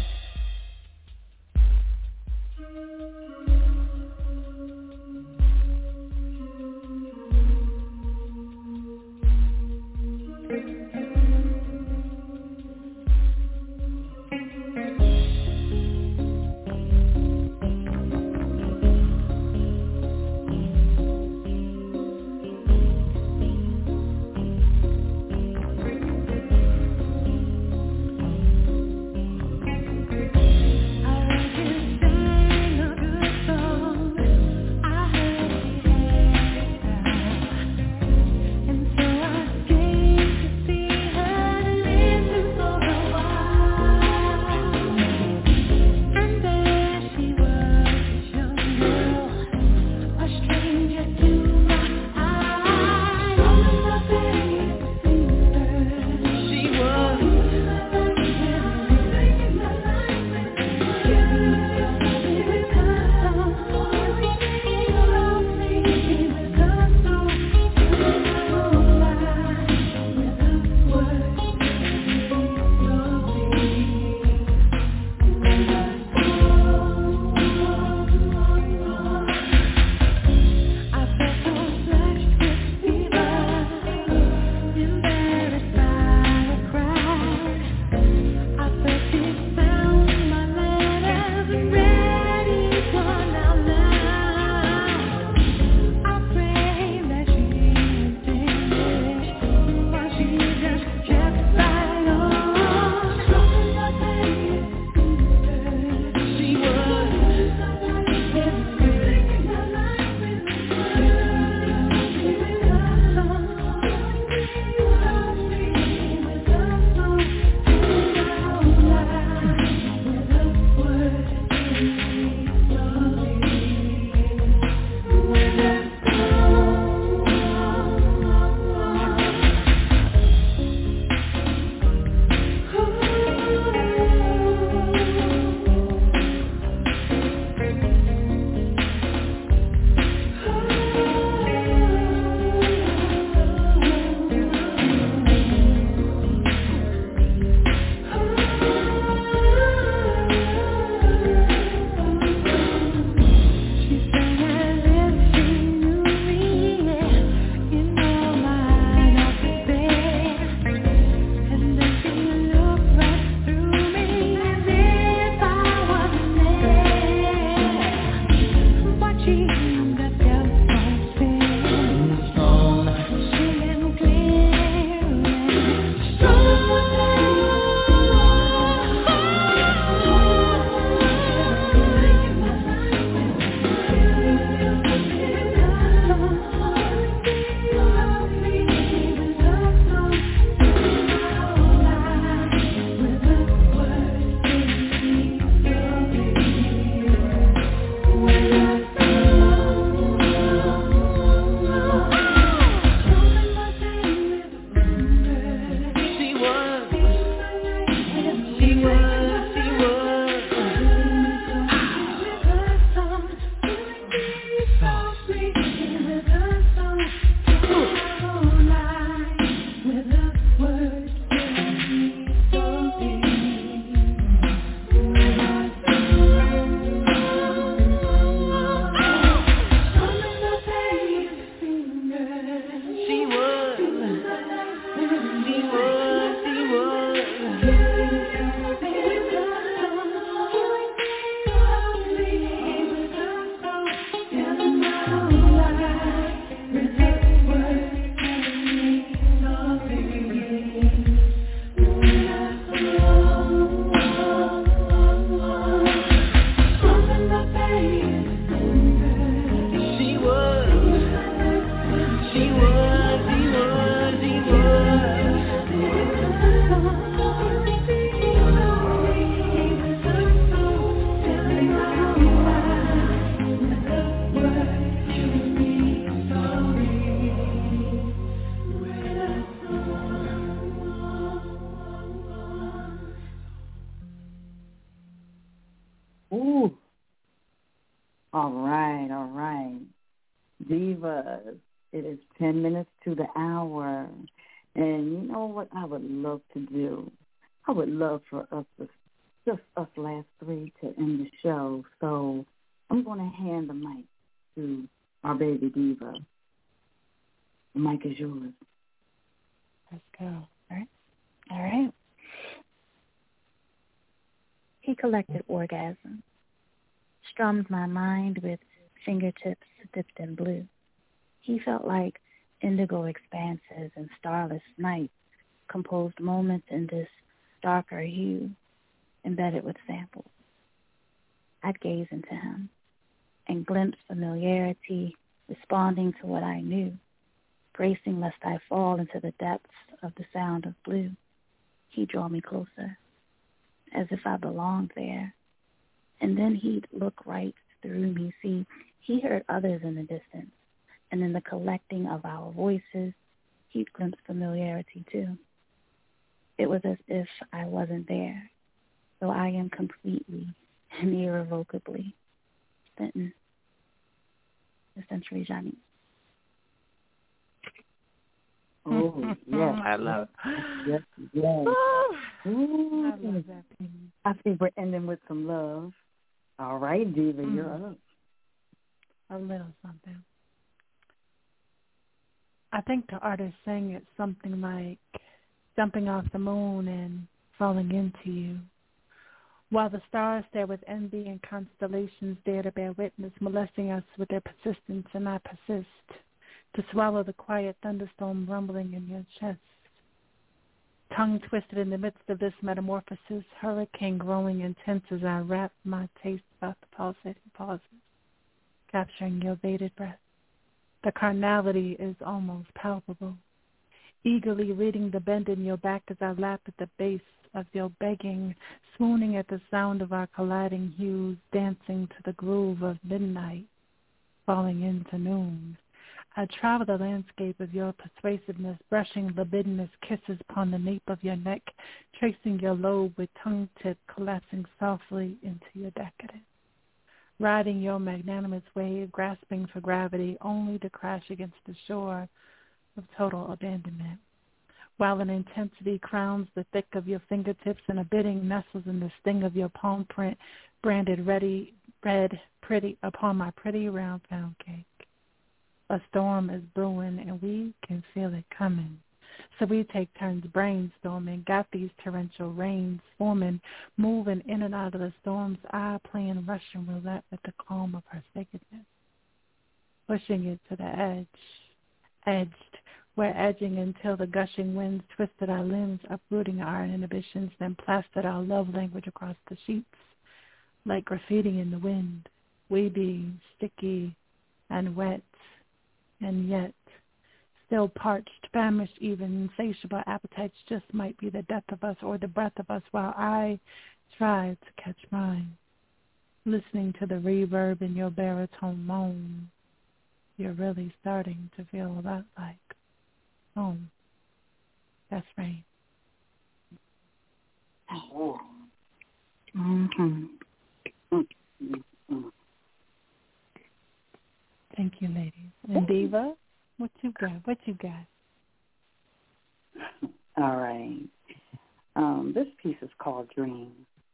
Ooh. All right, all right. Divas, it is ten minutes to the hour. And you know what I would love to do? I would love for us to, just us last three, to end the show. So I'm going to hand the mic to our baby diva. The mic is yours. Let's go. All right. All right. He collected orgasm, strummed my mind with fingertips dipped in blue. He felt like indigo expanses and starless nights, composed moments in this darker hue, embedded with samples. I'd gaze into him and glimpse familiarity, responding to what I knew, bracing lest I fall into the depths of the sound of blue. He'd draw me closer, as if I belonged there, and then he'd look right through me. See, he heard others in the distance, and in the collecting of our voices, he'd glimpse familiarity too. It was as if I wasn't there, though I am completely and irrevocably smitten. Essentially, Johnny. Oh, yes. I love Yes, yes. Ooh. I love that piece. I think we're ending with some love. All right, Diva, Mm. you're up. A little something. I think the artist sang it something like jumping off the moon and falling into you. While the stars stare with envy and constellations dare to bear witness, molesting us with their persistence, and I persist to swallow the quiet thunderstorm rumbling in your chest. Tongue twisted in the midst of this metamorphosis, hurricane growing intense as I wrap my taste about the pulsating pauses, capturing your bated breath. The carnality is almost palpable, eagerly reading the bend in your back as I lap at the base of your begging, swooning at the sound of our colliding hues, dancing to the groove of midnight, falling into noon. I travel the landscape of your persuasiveness, brushing libidinous kisses upon the nape of your neck, tracing your lobe with tongue tip, collapsing softly into your decadence. Riding your magnanimous wave, grasping for gravity, only to crash against the shore of total abandonment. While an intensity crowns the thick of your fingertips and a bidding nestles in the sting of your palm print, branded ready, red, pretty upon my pretty round pound cake. A storm is brewing and we can feel it coming. So we take turns brainstorming, got these torrential rains forming, moving in and out of the storm's eye, playing Russian roulette with the calm of her sacredness, pushing it to the edge, edged, we're edging until the gushing winds twisted our limbs, uprooting our inhibitions, then plastered our love language across the sheets, like graffiti in the wind, we be sticky and wet, and yet still parched, famished, even insatiable appetites just might be the death of us or the breath of us, while I tried to catch mine, listening to the reverb in your baritone moan. You're really starting to feel a lot like home. That's right. Oh. Mm-hmm. Mm-hmm. Thank you, ladies. And Diva, what you got? What you got? All right. Um, this piece is called Dream.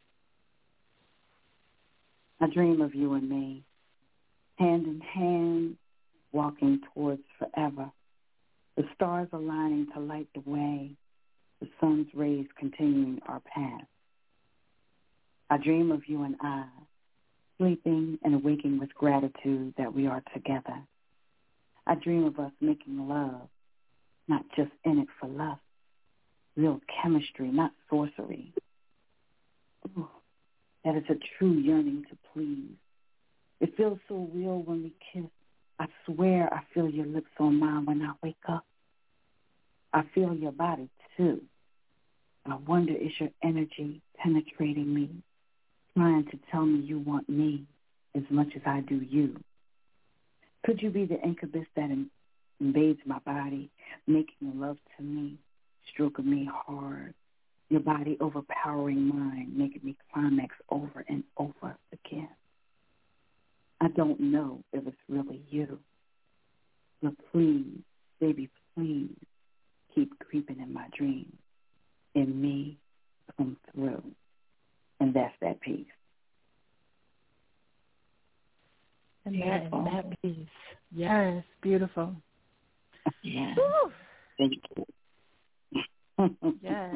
I dream of you and me, hand in hand, walking towards forever. The stars aligning to light the way, the sun's rays continuing our path. I dream of you and I, sleeping and waking with gratitude that we are together. I dream of us making love, not just in it for love, real chemistry, not sorcery. Ooh, that is a true yearning to please. It feels so real when we kiss. I swear I feel your lips on mine when I wake up. I feel your body, too. I wonder, is your energy penetrating me, trying to tell me you want me as much as I do you? Could you be the incubus that invades my body, making love to me, stroking me hard, your body overpowering mine, making me climax over and over again? don't know if it's really you. But please, baby, please keep creeping in my dreams. In me, come through. And that's that piece. And that is that piece. Yes, beautiful. Yes. Woo. Thank you. Yes.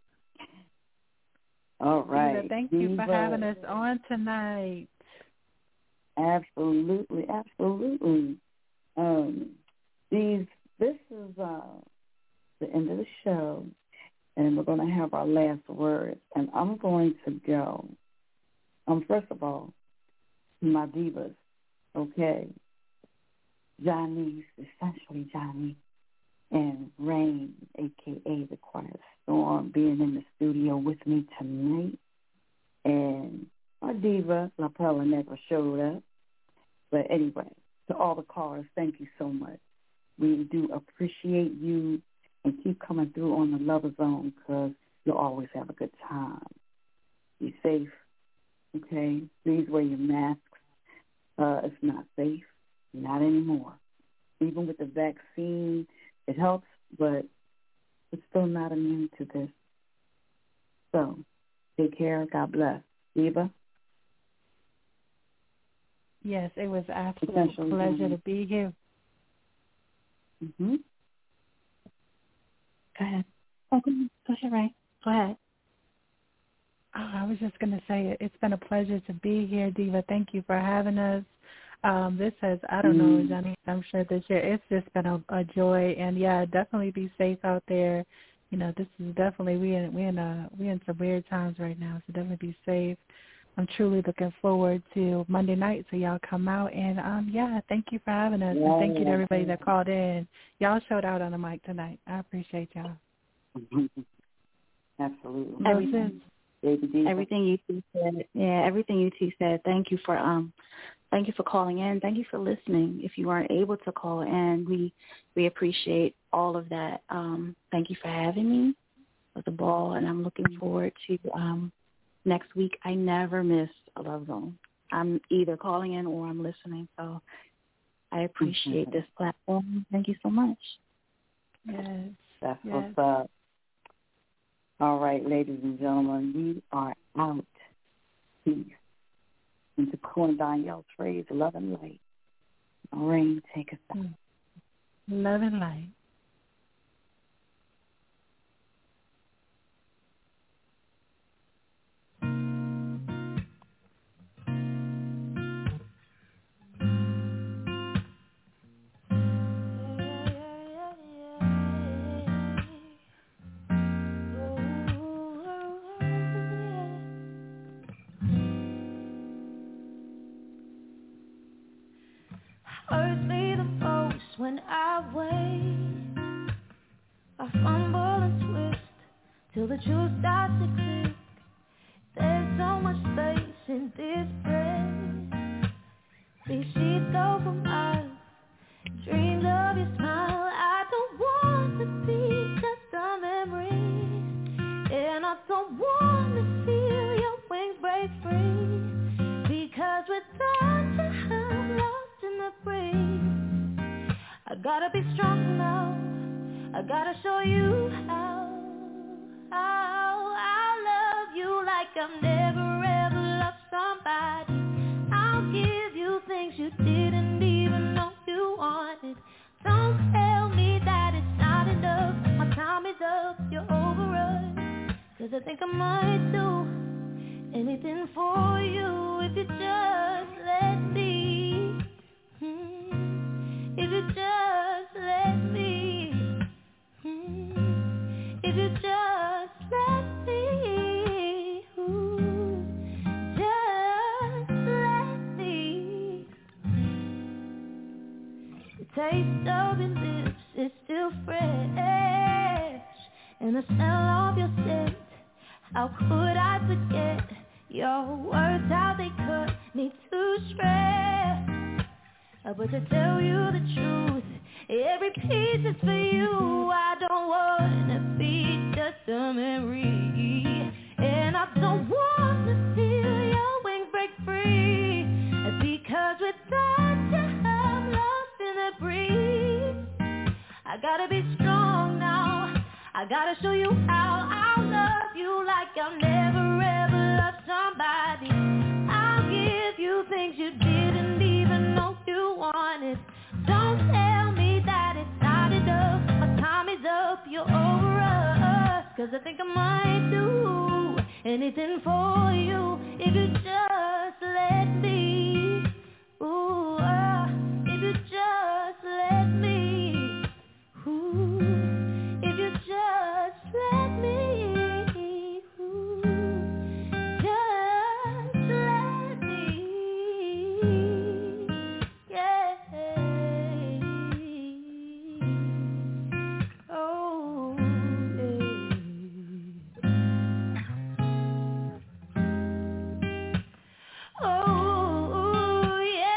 All right. Diva, thank Diva. you for having us on tonight. Absolutely, absolutely. Um, these, this is uh, the end of the show, and we're going to have our last words. And I'm going to go, um, first of all, my divas, okay? Johnny's, essentially Johnny, and Rain, a k a. The Quiet Storm, being in the studio with me tonight. And our diva, La Perla, never showed up. But anyway, to all the callers, thank you so much. We do appreciate you, and keep coming through on the Lover Zone, because you'll always have a good time. Be safe, okay? Please wear your masks. Uh, it's not safe. Not anymore. Even with the vaccine, it helps, but it's still not immune to this. So, take care. God bless. Diva? Yes, it was an absolute pleasure to be here. Mm-hmm. Go ahead. Oh, go ahead, Ray. Go ahead. Oh, I was just going to say, it's been a pleasure to be here, Diva. Thank you for having us. Um, this has, I don't know, Johnny, I'm sure this year, it's just been a, a joy. And, yeah, definitely be safe out there. You know, this is definitely, we in, we in, a, we in some weird times right now, so definitely be safe. I'm truly looking forward to Monday night, so y'all come out. And, um, yeah, thank you for having us. Yeah, and thank you to yeah. everybody that called in. Y'all showed out on the mic tonight. I appreciate y'all. Absolutely. Everything, everything you two said. Yeah, everything you two said. Thank you for um, thank you for calling in. Thank you for listening. If you weren't able to call in, we we appreciate all of that. Um, thank you for having me. It was a ball, and I'm looking forward to um, next week. I never miss a Love Zone. I'm either calling in or I'm listening. So I appreciate mm-hmm. this platform. Thank you so much. Yes. That's yes. what's up. All right, ladies and gentlemen, we are out. Peace. And to Corn Danielle Trey's Love and Light. Rain, take us out. Love and light. Hurts me the most when I wait. I fumble and twist till the truth starts to click. There's so much space in this breath. These sheets go for miles. Dreams of your smile. I don't want to be just a memory, and I don't want to feel your wings break free. Because without you, I'm lost in the breeze. I gotta be strong now. I gotta show you how. How I love you like I've never ever loved somebody. I'll give you things you didn't even know you wanted. Don't tell me that it's not enough. My time is up, you're over us. Cause I think I might do anything for you if you just let me. Hmm. If you just let me. Hmm. If you just let me. Ooh. Just let me. The taste of your lips is still fresh, and the smell of your scent. How could I forget your words, how they cut me to shreds? But to tell you the truth, every piece is for you. I don't wanna be just a memory, and I don't want to feel your wings break free. Because without gotta show you how I'll love you like I've never ever loved somebody. I'll give you things you didn't even know you wanted. Don't tell me that it's not enough. My time is up, you're over us. Cause I think I might do anything for you if you just let me. Ooh, uh, if you just let me. Ooh, if you just let me. Ooh, just let me. Yeah. Oh, yeah. Oh,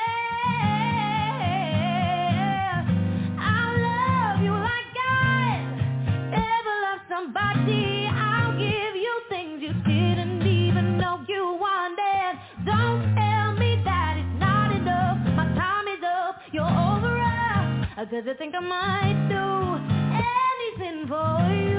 yeah. I love you like I ever loved somebody. I'll give you things you didn't even know you wanted. Don't tell me that it's not enough. My time is up. You're over us. Cause I think I might do anything for you.